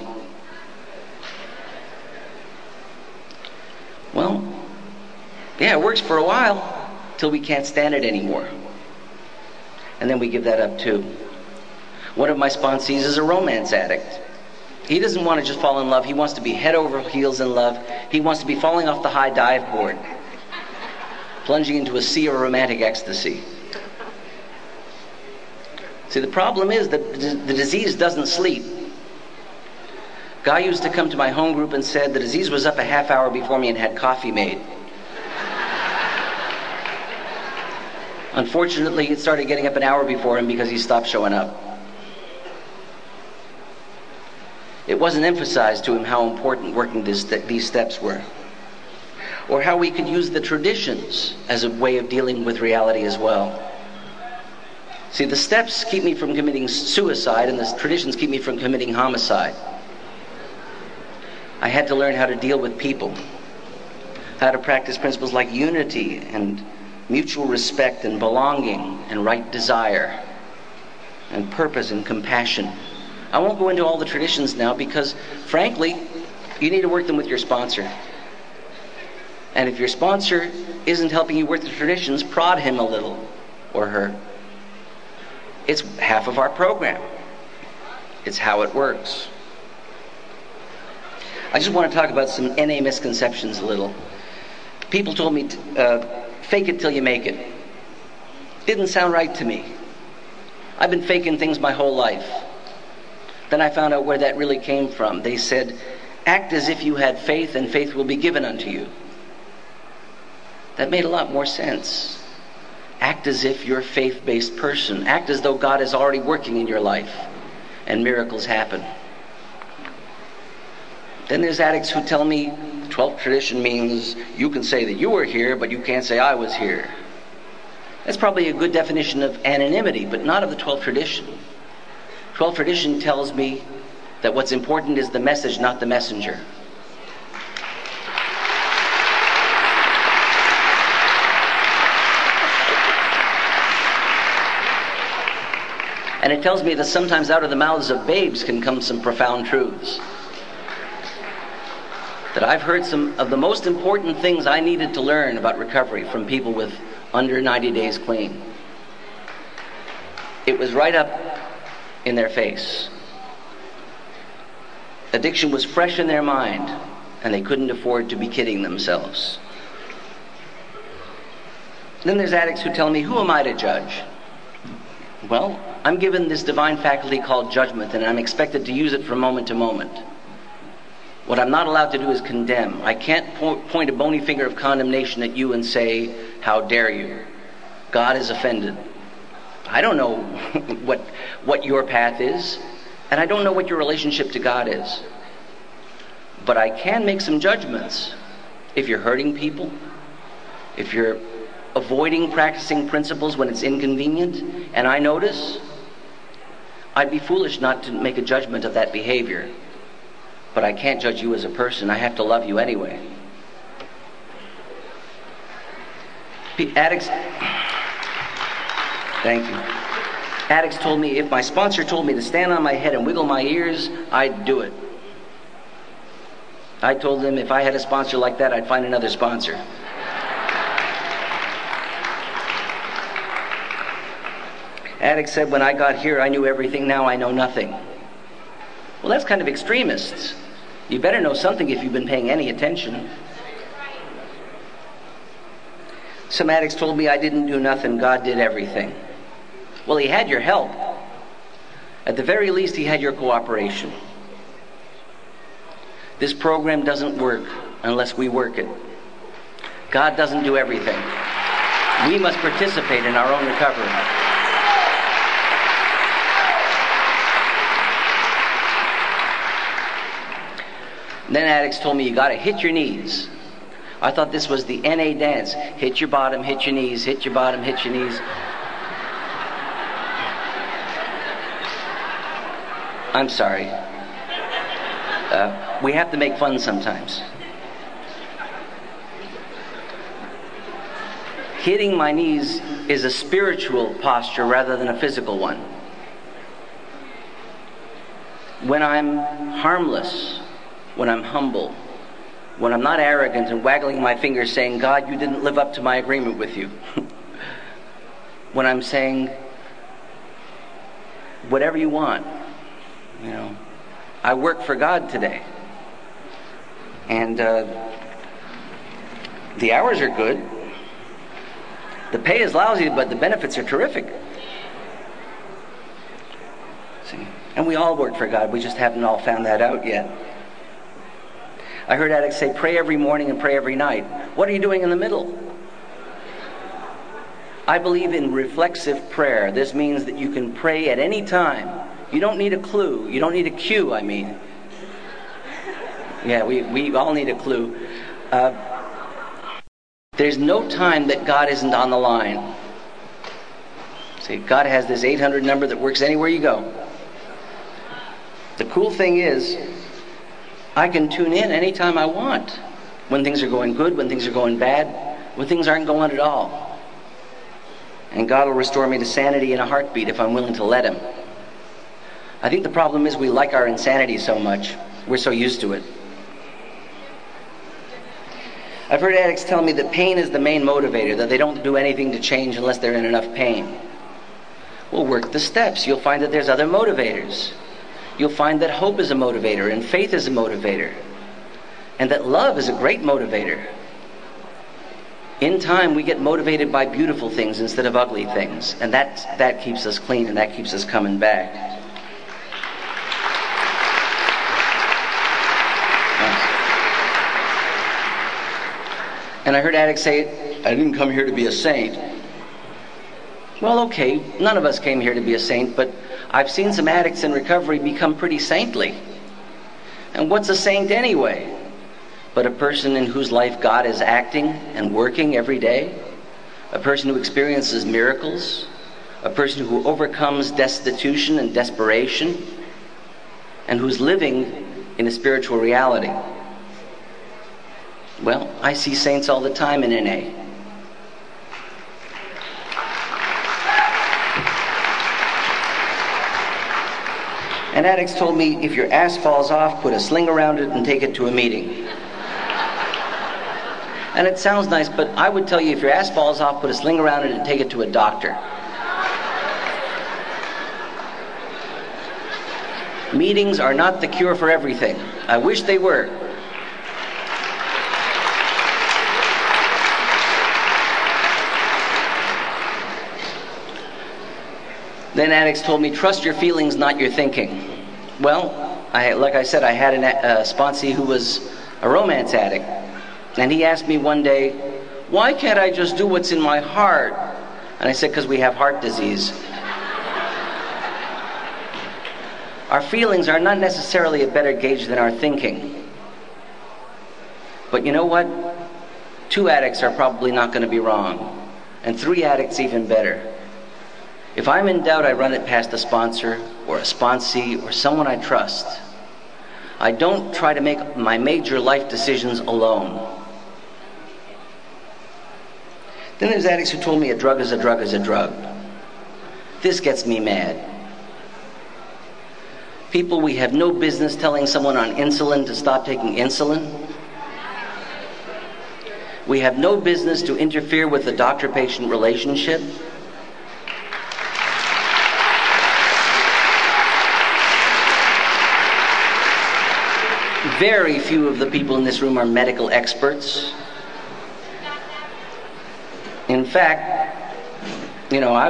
[SPEAKER 1] Well, yeah, it works for a while, till we can't stand it anymore. And then we give that up too. One of my sponsees is a romance addict. He doesn't want to just fall in love. He wants to be head over heels in love. He wants to be falling off the high dive board, plunging into a sea of romantic ecstasy. See, the problem is that the disease doesn't sleep. Guy used to come to my home group and said the disease was up a half hour before me and had coffee made. Unfortunately, it started getting up an hour before him because he stopped showing up. It wasn't emphasized to him how important working these steps were, or how we could use the traditions as a way of dealing with reality as well. See, the steps keep me from committing suicide, and the traditions keep me from committing homicide. I had to learn how to deal with people, how to practice principles like unity and mutual respect and belonging and right desire and purpose and compassion. I won't go into all the traditions now because, frankly, you need to work them with your sponsor. And if your sponsor isn't helping you work the traditions, prod him a little, or her. It's half of our program. It's how it works. I just want to talk about some NA misconceptions a little. People told me, fake it till you make it. Didn't sound right to me. I've been faking things my whole life. Then I found out where that really came from. They said, act as if you had faith and faith will be given unto you. That made a lot more sense. Act as if you're a faith-based person. Act as though God is already working in your life and miracles happen. Then there's addicts who tell me 12th tradition means you can say that you were here, but you can't say I was here. That's probably a good definition of anonymity, but not of the 12th tradition. 12th tradition tells me that what's important is the message, not the messenger. And it tells me that sometimes out of the mouths of babes can come some profound truths. That I've heard some of the most important things I needed to learn about recovery from people with under 90 days clean. It was right up in their face. Addiction was fresh in their mind, and they couldn't afford to be kidding themselves. Then there's addicts who tell me, who am I to judge? Well, I'm given this divine faculty called judgment, and I'm expected to use it from moment to moment. What I'm not allowed to do is condemn. I can't point a bony finger of condemnation at you and say, how dare you? God is offended. I don't know what your path is, and I don't know what your relationship to God is. But I can make some judgments. If you're hurting people, if you're avoiding practicing principles when it's inconvenient, and I notice, I'd be foolish not to make a judgment of that behavior. But I can't judge you as a person. I have to love you anyway. Addicts, thank you. Addicts told me if my sponsor told me to stand on my head and wiggle my ears, I'd do it. I told them if I had a sponsor like that, I'd find another sponsor. Addicts said, when I got here, I knew everything. Now I know nothing. Well, that's kind of extremists. You better know something if you've been paying any attention. Some addicts told me I didn't do nothing, God did everything. Well, he had your help. At the very least, he had your cooperation. This program doesn't work unless we work it. God doesn't do everything. We must participate in our own recovery. Then addicts told me you got to hit your knees. I thought this was the NA dance. Hit your bottom, hit your knees, hit your bottom, hit your knees. I'm sorry. We have to make fun sometimes. Hitting my knees is a spiritual posture rather than a physical one. when I'm harmless, when I'm humble, when I'm not arrogant and waggling my fingers saying, God, you didn't live up to my agreement with you. When I'm saying, whatever you want, I work for God today. And the hours are good. The pay is lousy, but the benefits are terrific. See? And we all work for God. We just haven't all found that out yet. I heard addicts say, pray every morning and pray every night. What are you doing in the middle? I believe in reflexive prayer. This means that you can pray at any time. You don't need a clue. You don't need a cue, I mean. Yeah, we all need a clue. There's no time that God isn't on the line. See, God has this 800 number that works anywhere you go. The cool thing is, I can tune in anytime I want. When things are going good, when things are going bad, when things aren't going at all. And God will restore me to sanity in a heartbeat if I'm willing to let Him. I think the problem is we like our insanity so much. We're so used to it. I've heard addicts tell me that pain is the main motivator, that they don't do anything to change unless they're in enough pain. Well, work the steps. You'll find that there's other motivators. You'll find that hope is a motivator, and faith is a motivator, and that love is a great motivator. In time, we get motivated by beautiful things instead of ugly things, and that keeps us clean, and that keeps us coming back. And I heard addicts say, I didn't come here to be a saint. Well, okay, none of us came here to be a saint, but I've seen some addicts in recovery become pretty saintly. And what's a saint anyway? But a person in whose life God is acting and working every day. A person who experiences miracles. A person who overcomes destitution and desperation. And who's living in a spiritual reality. Well, I see saints all the time in NA. And addicts told me, if your ass falls off, put a sling around it and take it to a meeting. And it sounds nice, but I would tell you, if your ass falls off, put a sling around it and take it to a doctor. Meetings are not the cure for everything. I wish they were. Then addicts told me, trust your feelings, not your thinking. Well, like I said, I had a sponsee who was a romance addict. And he asked me one day, why can't I just do what's in my heart? And I said, because we have heart disease. Our feelings are not necessarily a better gauge than our thinking. But you know what? 2 addicts are probably not going to be wrong. And 3 addicts even better. If I'm in doubt, I run it past a sponsor or a sponsee or someone I trust. I don't try to make my major life decisions alone. Then there's addicts who told me a drug is a drug is a drug. This gets me mad. People, we have no business telling someone on insulin to stop taking insulin. We have no business to interfere with the doctor-patient relationship. Very few of the people in this room are medical experts. In fact, I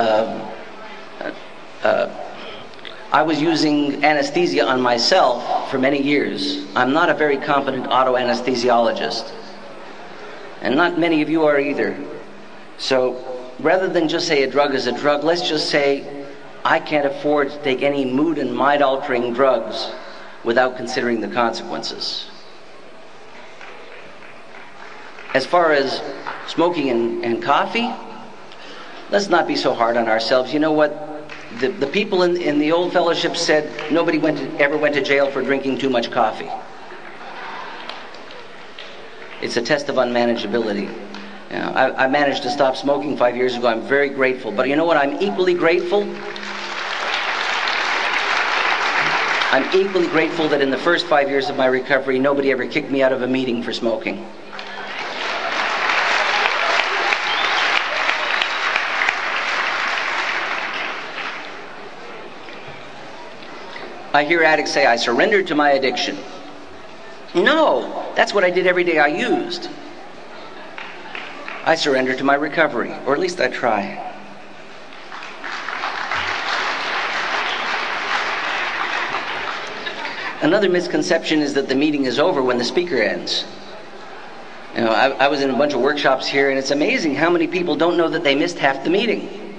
[SPEAKER 1] was using anesthesia on myself for many years. I'm not a very competent auto-anesthesiologist. And not many of you are either. So rather than just say a drug is a drug, let's just say I can't afford to take any mood and mind-altering drugs without considering the consequences. As far as smoking and coffee, let's not be so hard on ourselves. You know what? The people in the old fellowship said nobody ever went to jail for drinking too much coffee. It's a test of unmanageability. I managed to stop smoking 5 years ago. I'm very grateful. But you know what? I'm equally grateful I'm equally grateful that in the first 5 years of my recovery, nobody ever kicked me out of a meeting for smoking. I hear addicts say, I surrendered to my addiction. No, that's what I did every day I used. I surrender to my recovery, or at least I try. Another misconception is that the meeting is over when the speaker ends. You know, I was in a bunch of workshops here, and it's amazing how many people don't know that they missed half the meeting.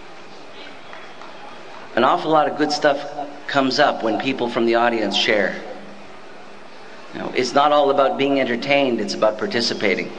[SPEAKER 1] An awful lot of good stuff comes up when people from the audience share. You know, it's not all about being entertained, it's about participating.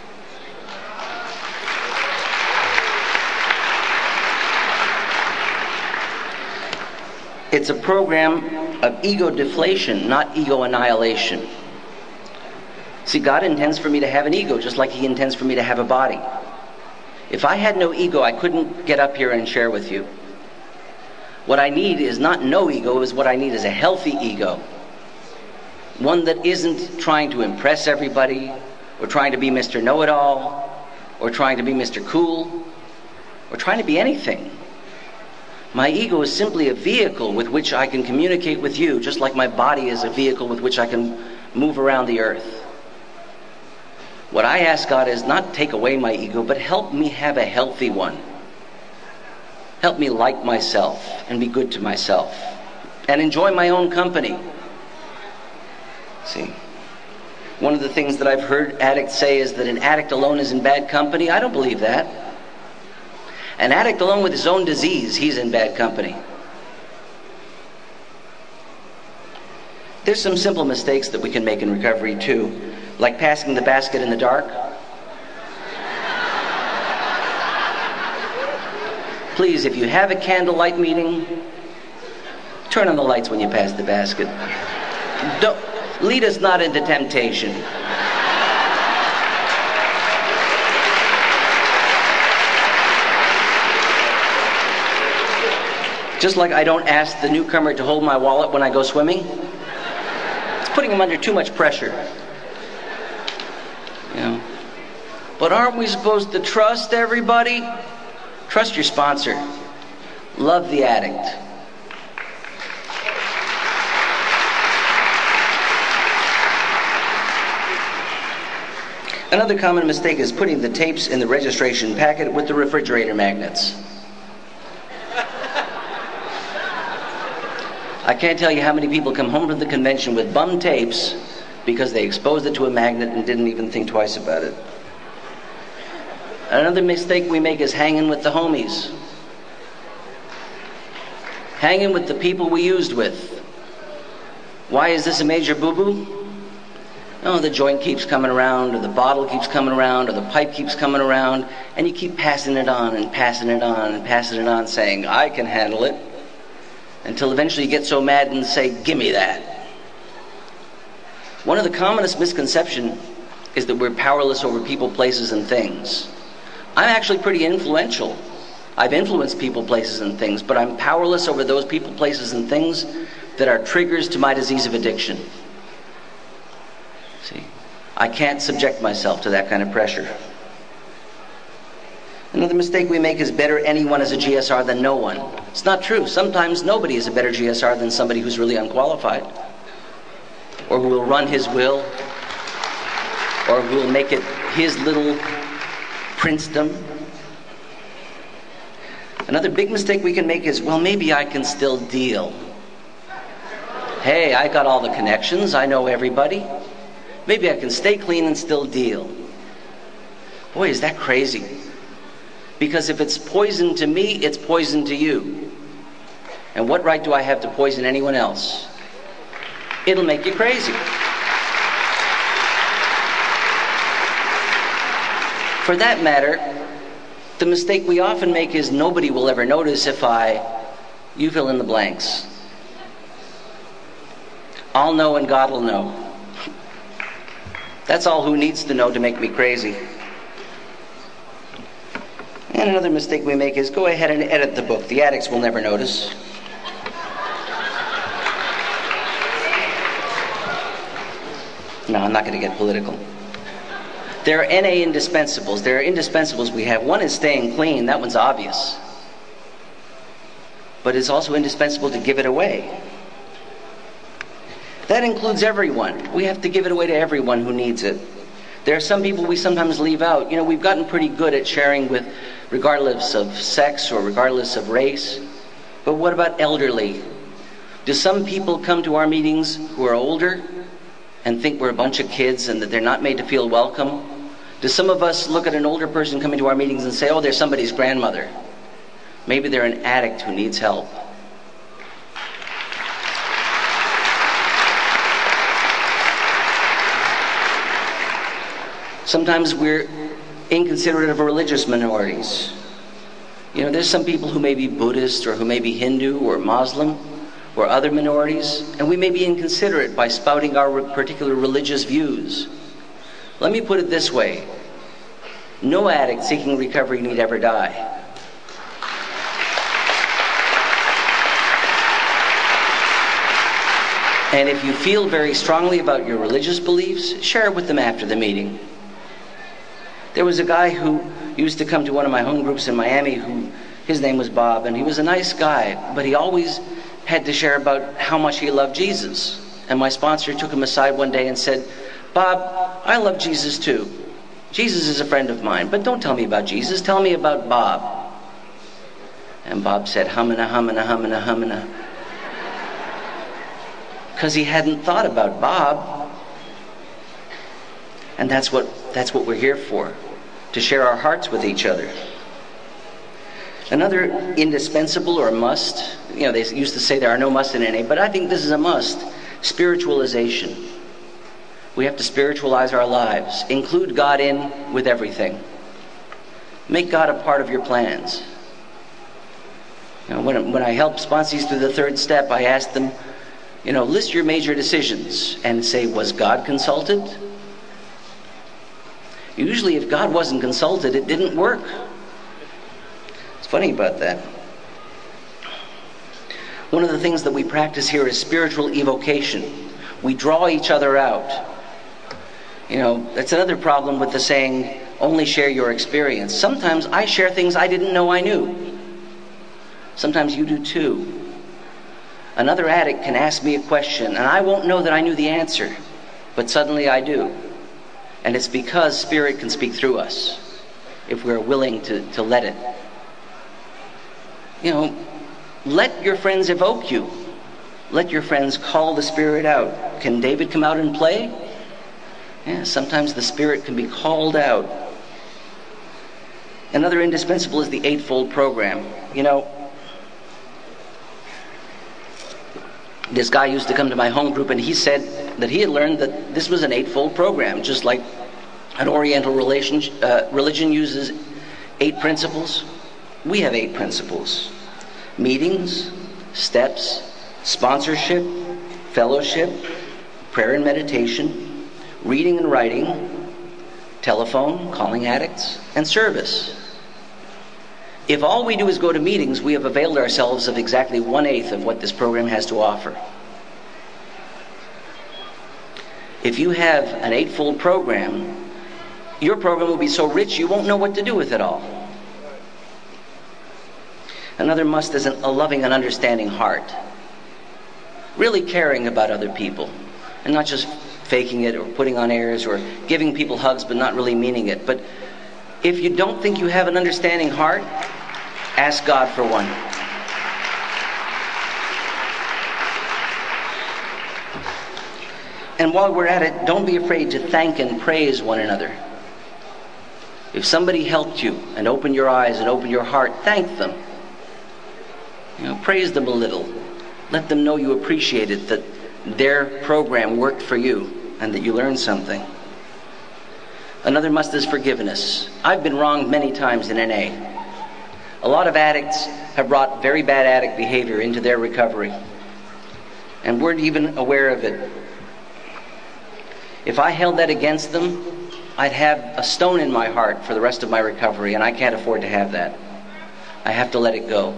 [SPEAKER 1] It's a program of ego deflation, not ego annihilation. See, God intends for me to have an ego just like He intends for me to have a body. If I had no ego, I couldn't get up here and share with you. What I need is not no ego, is what I need is a healthy ego. One that isn't trying to impress everybody, or trying to be Mr. Know-It-All, or trying to be Mr. Cool, or trying to be anything. My ego is simply a vehicle with which I can communicate with you, just like my body is a vehicle with which I can move around the earth. What I ask God is not take away my ego, but help me have a healthy one. Help me like myself and be good to myself and enjoy my own company. See, one of the things that I've heard addicts say is that an addict alone is in bad company. I don't believe that. An addict alone with his own disease, he's in bad company. There's some simple mistakes that we can make in recovery too, like passing the basket in the dark. Please, if you have a candlelight meeting, turn on the lights when you pass the basket. Don't lead us not into temptation. Just like I don't ask the newcomer to hold my wallet when I go swimming. It's putting him under too much pressure. You know. But aren't we supposed to trust everybody? Trust your sponsor. Love the addict. Another common mistake is putting the tapes in the registration packet with the refrigerator magnets. I can't tell you how many people come home from the convention with bum tapes because they exposed it to a magnet and didn't even think twice about it. Another mistake we make is hanging with the homies. Hanging with the people we used with. Why is this a major boo-boo? Oh, the joint keeps coming around, or the bottle keeps coming around, or the pipe keeps coming around, and you keep passing it on and passing it on and passing it on, saying, I can handle it. Until eventually you get so mad and say, give me that. One of the commonest misconceptions is that we're powerless over people, places, and things. I'm actually pretty influential. I've influenced people, places, and things, but I'm powerless over those people, places, and things that are triggers to my disease of addiction. See, I can't subject myself to that kind of pressure. Another mistake we make is better anyone as a GSR than no one. It's not true. Sometimes nobody is a better GSR than somebody who's really unqualified, or who will run his will, or who will make it his little princedom. Another big mistake we can make is, well, maybe I can still deal. Hey, I got all the connections. I know everybody. Maybe I can stay clean and still deal. Boy, is that crazy. Because if it's poison to me, it's poison to you. And what right do I have to poison anyone else? It'll make you crazy. For that matter, the mistake we often make is nobody will ever notice if you fill in the blanks. I'll know and God will know. That's all who needs to know to make me crazy. And another mistake we make is go ahead and edit the book. The addicts will never notice. No, I'm not going to get political. There are NA indispensables. There are indispensables we have. One is staying clean. That one's obvious. But it's also indispensable to give it away. That includes everyone. We have to give it away to everyone who needs it. There are some people we sometimes leave out. We've gotten pretty good at sharing with, regardless of sex or regardless of race. But what about elderly? Do some people come to our meetings who are older and think we're a bunch of kids and that they're not made to feel welcome? Do some of us look at an older person coming to our meetings and say, oh, they're somebody's grandmother? Maybe they're an addict who needs help. Sometimes we're inconsiderate of religious minorities. There's some people who may be Buddhist or who may be Hindu or Muslim or other minorities, and we may be inconsiderate by spouting our particular religious views. Let me put it this way. No addict seeking recovery need ever die. And if you feel very strongly about your religious beliefs, share it with them after the meeting. There was a guy who used to come to one of my home groups in Miami his name was Bob, and he was a nice guy, but he always had to share about how much he loved Jesus. And my sponsor took him aside one day and said, Bob, I love Jesus too. Jesus is a friend of mine, but don't tell me about Jesus, tell me about Bob. And Bob said, humana, humana, humana, humana. Because he hadn't thought about Bob. And that's what we're here for, to share our hearts with each other. Another indispensable or must, they used to say there are no musts in NA, but I think this is a must, spiritualization. We have to spiritualize our lives. Include God in with everything. Make God a part of your plans. When I help sponsees through the third step, I ask them, list your major decisions and say, was God consulted? Usually if God wasn't consulted, it didn't work. It's funny about that. One of the things that we practice here is spiritual evocation. We draw each other out. That's another problem with the saying, only share your experience. Sometimes I share things I didn't know I knew. Sometimes you do too. Another addict can ask me a question, and I won't know that I knew the answer, but suddenly I do. And it's because Spirit can speak through us, if we're willing to let it. Let your friends evoke you. Let your friends call the Spirit out. Can David come out and play? Yeah, sometimes the Spirit can be called out. Another indispensable is the Eightfold Program. This guy used to come to my home group, and he said that he had learned that this was an Eightfold Program, just like an Oriental religion uses 8 principles. We have 8 principles. Meetings, steps, sponsorship, fellowship, prayer and meditation, reading and writing, telephone, calling addicts, and service. If all we do is go to meetings, we have availed ourselves of exactly 1/8 of what this program has to offer. If you have an 8-fold program, your program will be so rich you won't know what to do with it all. Another must is a loving and understanding heart. Really caring about other people, and not just faking it or putting on airs or giving people hugs but not really meaning it. But if you don't think you have an understanding heart, ask God for one. And while we're at it, don't be afraid to thank and praise one another. If somebody helped you and opened your eyes and opened your heart, thank them. Praise them a little. Let them know you appreciated that their program worked for you and that you learned something. Another must is forgiveness. I've been wronged many times in NA. A lot of addicts have brought very bad addict behavior into their recovery and weren't even aware of it. If I held that against them, I'd have a stone in my heart for the rest of my recovery, and I can't afford to have that. I have to let it go.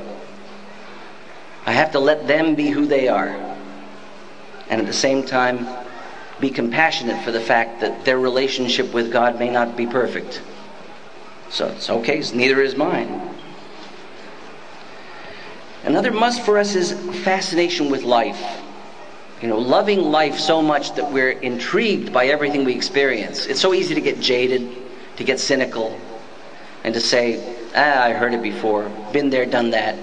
[SPEAKER 1] I have to let them be who they are, and at the same time be compassionate for the fact that their relationship with God may not be perfect. So it's okay, neither is mine. Another must for us is fascination with life. Loving life so much that we're intrigued by everything we experience. It's so easy to get jaded, to get cynical, and to say, I heard it before, been there, done that.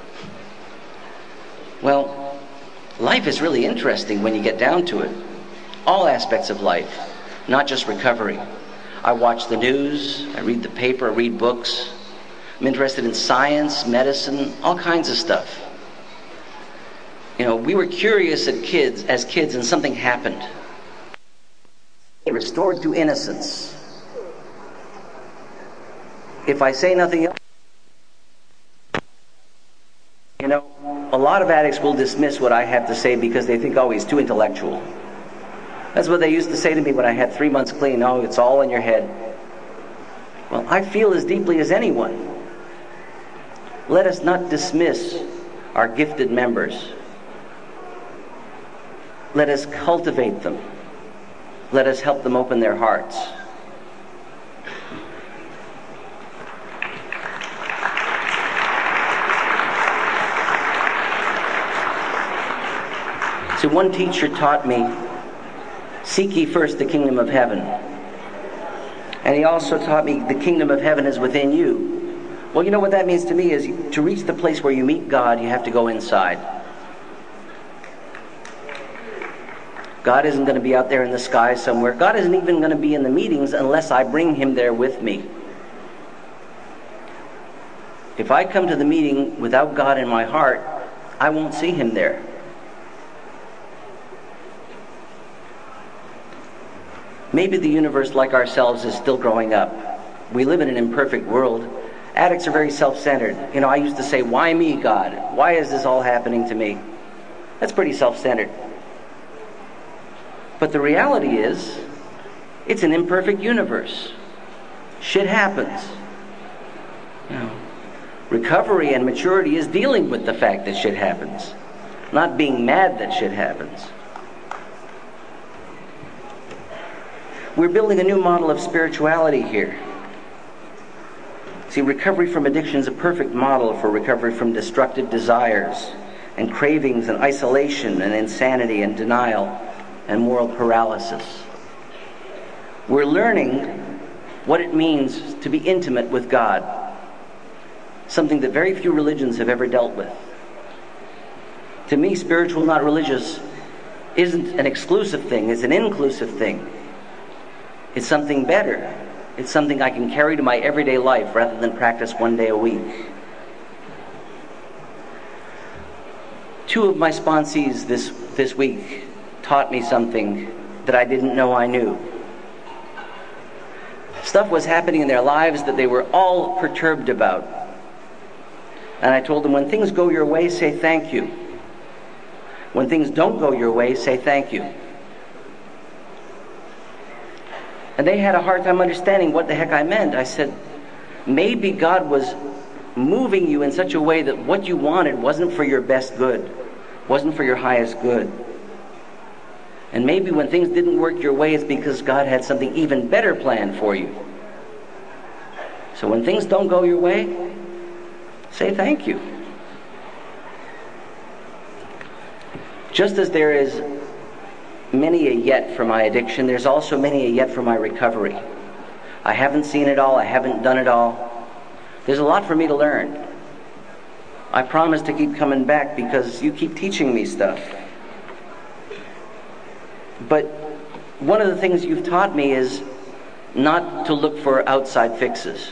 [SPEAKER 1] Well, life is really interesting when you get down to it. All aspects of life, not just recovery. I watch the news, I read the paper, I read books. I'm interested in science, medicine, all kinds of stuff. We were curious as kids, and something happened. Restored to innocence. If I say nothing else, a lot of addicts will dismiss what I have to say because they think, he's too intellectual. That's what they used to say to me when I had 3 months clean. It's all in your head. Well, I feel as deeply as anyone. Let us not dismiss our gifted members. Let us cultivate them. Let us help them open their hearts. So one teacher taught me, seek ye first the kingdom of heaven. And he also taught me the kingdom of heaven is within you. Well, what that means to me is to reach the place where you meet God, you have to go inside. God isn't going to be out there in the sky somewhere. God isn't even going to be in the meetings unless I bring him there with me. If I come to the meeting without God in my heart, I won't see him there. Maybe the universe, like ourselves, is still growing up. We live in an imperfect world. Addicts are very self-centered. I used to say, why me, God? Why is this all happening to me? That's pretty self-centered. But the reality is, it's an imperfect universe. Shit happens. Recovery and maturity is dealing with the fact that shit happens, not being mad that shit happens. We're building a new model of spirituality here. See, recovery from addiction is a perfect model for recovery from destructive desires and cravings and isolation and insanity and denial and moral paralysis. We're learning what it means to be intimate with God, something that very few religions have ever dealt with. To me, spiritual, not religious, isn't an exclusive thing, it's an inclusive thing. It's something better. It's something I can carry to my everyday life rather than practice one day a week. 2 of my sponsees this week taught me something that I didn't know I knew. Stuff was happening in their lives that they were all perturbed about. And I told them, when things go your way, say thank you. When things don't go your way, say thank you. And they had a hard time understanding what the heck I meant. I said, maybe God was moving you in such a way that what you wanted wasn't for your best good, wasn't for your highest good. And maybe when things didn't work your way, it's because God had something even better planned for you. So when things don't go your way, say thank you. Just as there is many a yet for my addiction, there's also many a yet for my recovery. I haven't seen it all. I haven't done it all. There's a lot for me to learn. I promise to keep coming back because you keep teaching me stuff. But one of the things you've taught me is not to look for outside fixes.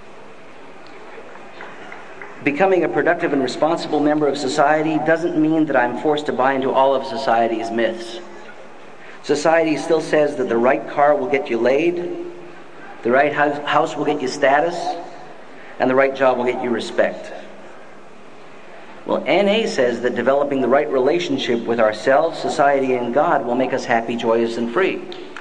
[SPEAKER 1] Becoming a productive and responsible member of society doesn't mean that I'm forced to buy into all of society's myths. Society still says that the right car will get you laid, the right house will get you status, and the right job will get you respect. Well, NA says that developing the right relationship with ourselves, society, and God will make us happy, joyous, and free.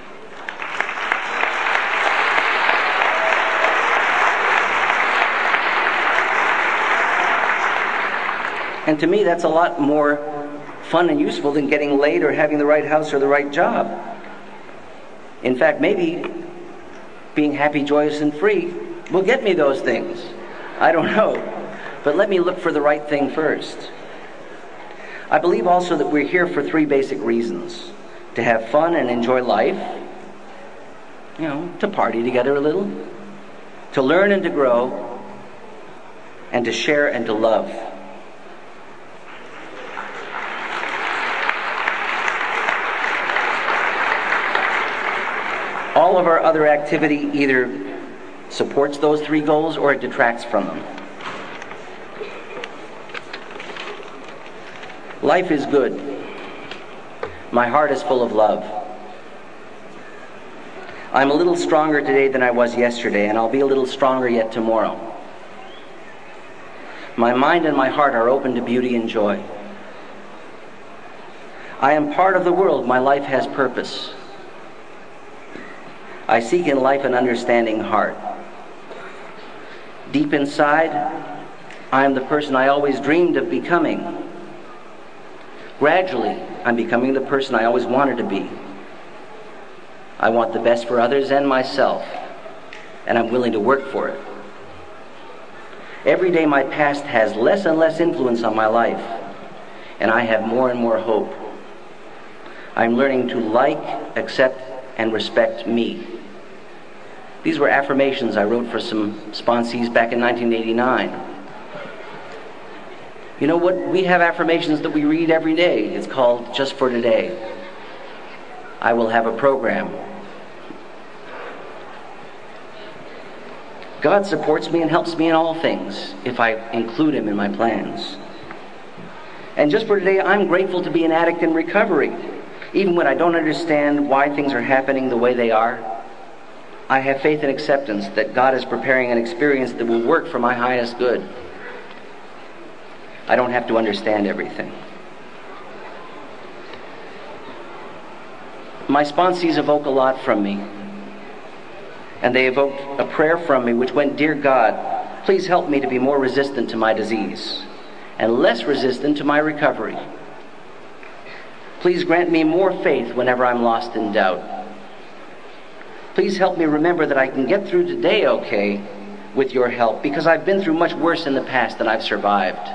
[SPEAKER 1] And to me, that's a lot more fun and useful than getting laid or having the right house or the right job. In fact, maybe being happy, joyous, and free will get me those things. I don't know. But let me look for the right thing first. I believe also that we're here for 3 basic reasons. To have fun and enjoy life. To party together a little. To learn and to grow. And to share and to love. All of our other activity either supports those 3 goals or it detracts from them. Life is good. My heart is full of love. I'm a little stronger today than I was yesterday, and I'll be a little stronger yet tomorrow. My mind and my heart are open to beauty and joy. I am part of the world. My life has purpose. I seek in life an understanding heart. Deep inside, I am the person I always dreamed of becoming. Gradually, I'm becoming the person I always wanted to be. I want the best for others and myself, and I'm willing to work for it. Every day my past has less and less influence on my life, and I have more and more hope. I'm learning to like, accept, and respect me. These were affirmations I wrote for some sponsees back in 1989. You know what? We have affirmations that we read every day. It's called Just for Today. I will have a program. God supports me and helps me in all things if I include Him in my plans. And just for today, I'm grateful to be an addict in recovery. Even when I don't understand why things are happening the way they are, I have faith and acceptance that God is preparing an experience that will work for my highest good. I don't have to understand everything. My sponsees evoke a lot from me. And they evoked a prayer from me which went, "Dear God, please help me to be more resistant to my disease and less resistant to my recovery. Please grant me more faith whenever I'm lost in doubt. Please help me remember that I can get through today okay with your help, because I've been through much worse in the past than I've survived.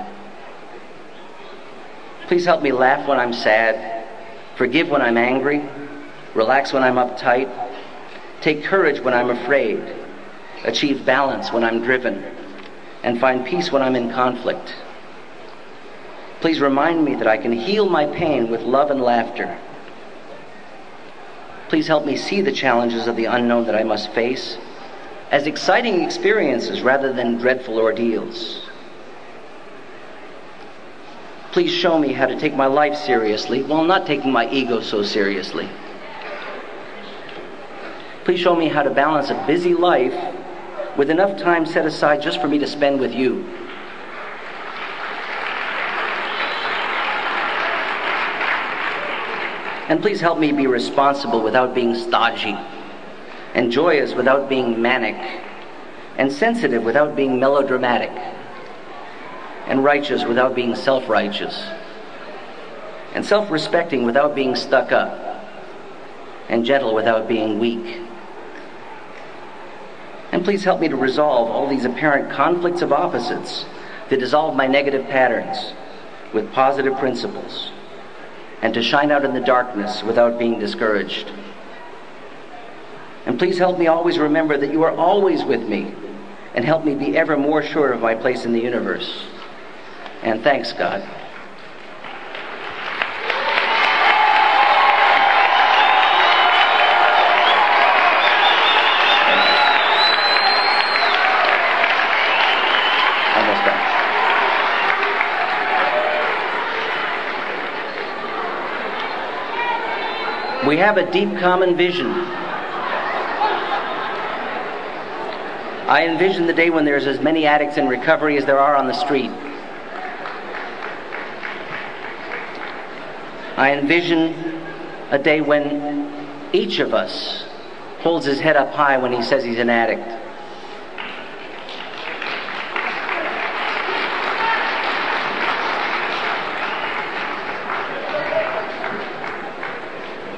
[SPEAKER 1] Please help me laugh when I'm sad, forgive when I'm angry, relax when I'm uptight, take courage when I'm afraid, achieve balance when I'm driven, and find peace when I'm in conflict. Please remind me that I can heal my pain with love and laughter. Please help me see the challenges of the unknown that I must face as exciting experiences rather than dreadful ordeals. Please show me how to take my life seriously while not taking my ego so seriously. Please show me how to balance a busy life with enough time set aside just for me to spend with you. And please help me be responsible without being stodgy, and joyous without being manic, and sensitive without being melodramatic, and righteous without being self-righteous, and self-respecting without being stuck up, and gentle without being weak. And please help me to resolve all these apparent conflicts of opposites, to dissolve my negative patterns with positive principles, and to shine out in the darkness without being discouraged. And please help me always remember that you are always with me, and help me be ever more sure of my place in the universe. And thanks, God. Almost done. We have a deep common vision. I envision the day when there's as many addicts in recovery as there are on the street. I envision a day when each of us holds his head up high when he says he's an addict.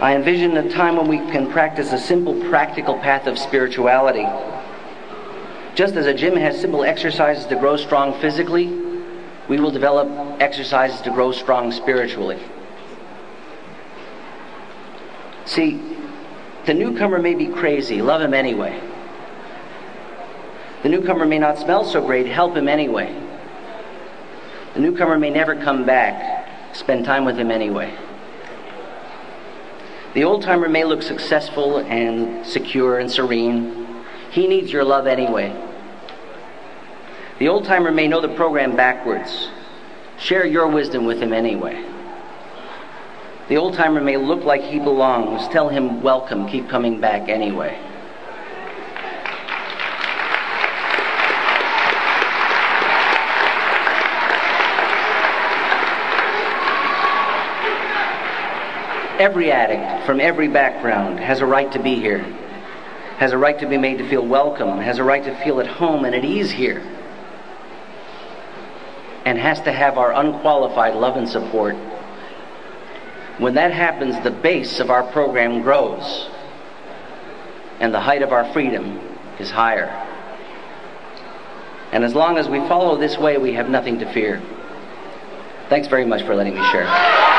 [SPEAKER 1] I envision a time when we can practice a simple, practical path of spirituality. Just as a gym has simple exercises to grow strong physically, we will develop exercises to grow strong spiritually. See, the newcomer may be crazy. Love him anyway. The newcomer may not smell so great. Help him anyway. The newcomer may never come back. Spend time with him anyway. The old-timer may look successful and secure and serene. He needs your love anyway. The old-timer may know the program backwards. Share your wisdom with him anyway. The old-timer may look like he belongs. Tell him welcome. Keep coming back anyway. Every addict from every background has a right to be here, has a right to be made to feel welcome, has a right to feel at home and at ease here, and has to have our unqualified love and support. When that happens, the base of our program grows, and the height of our freedom is higher. And as long as we follow this way, we have nothing to fear. Thanks very much for letting me share.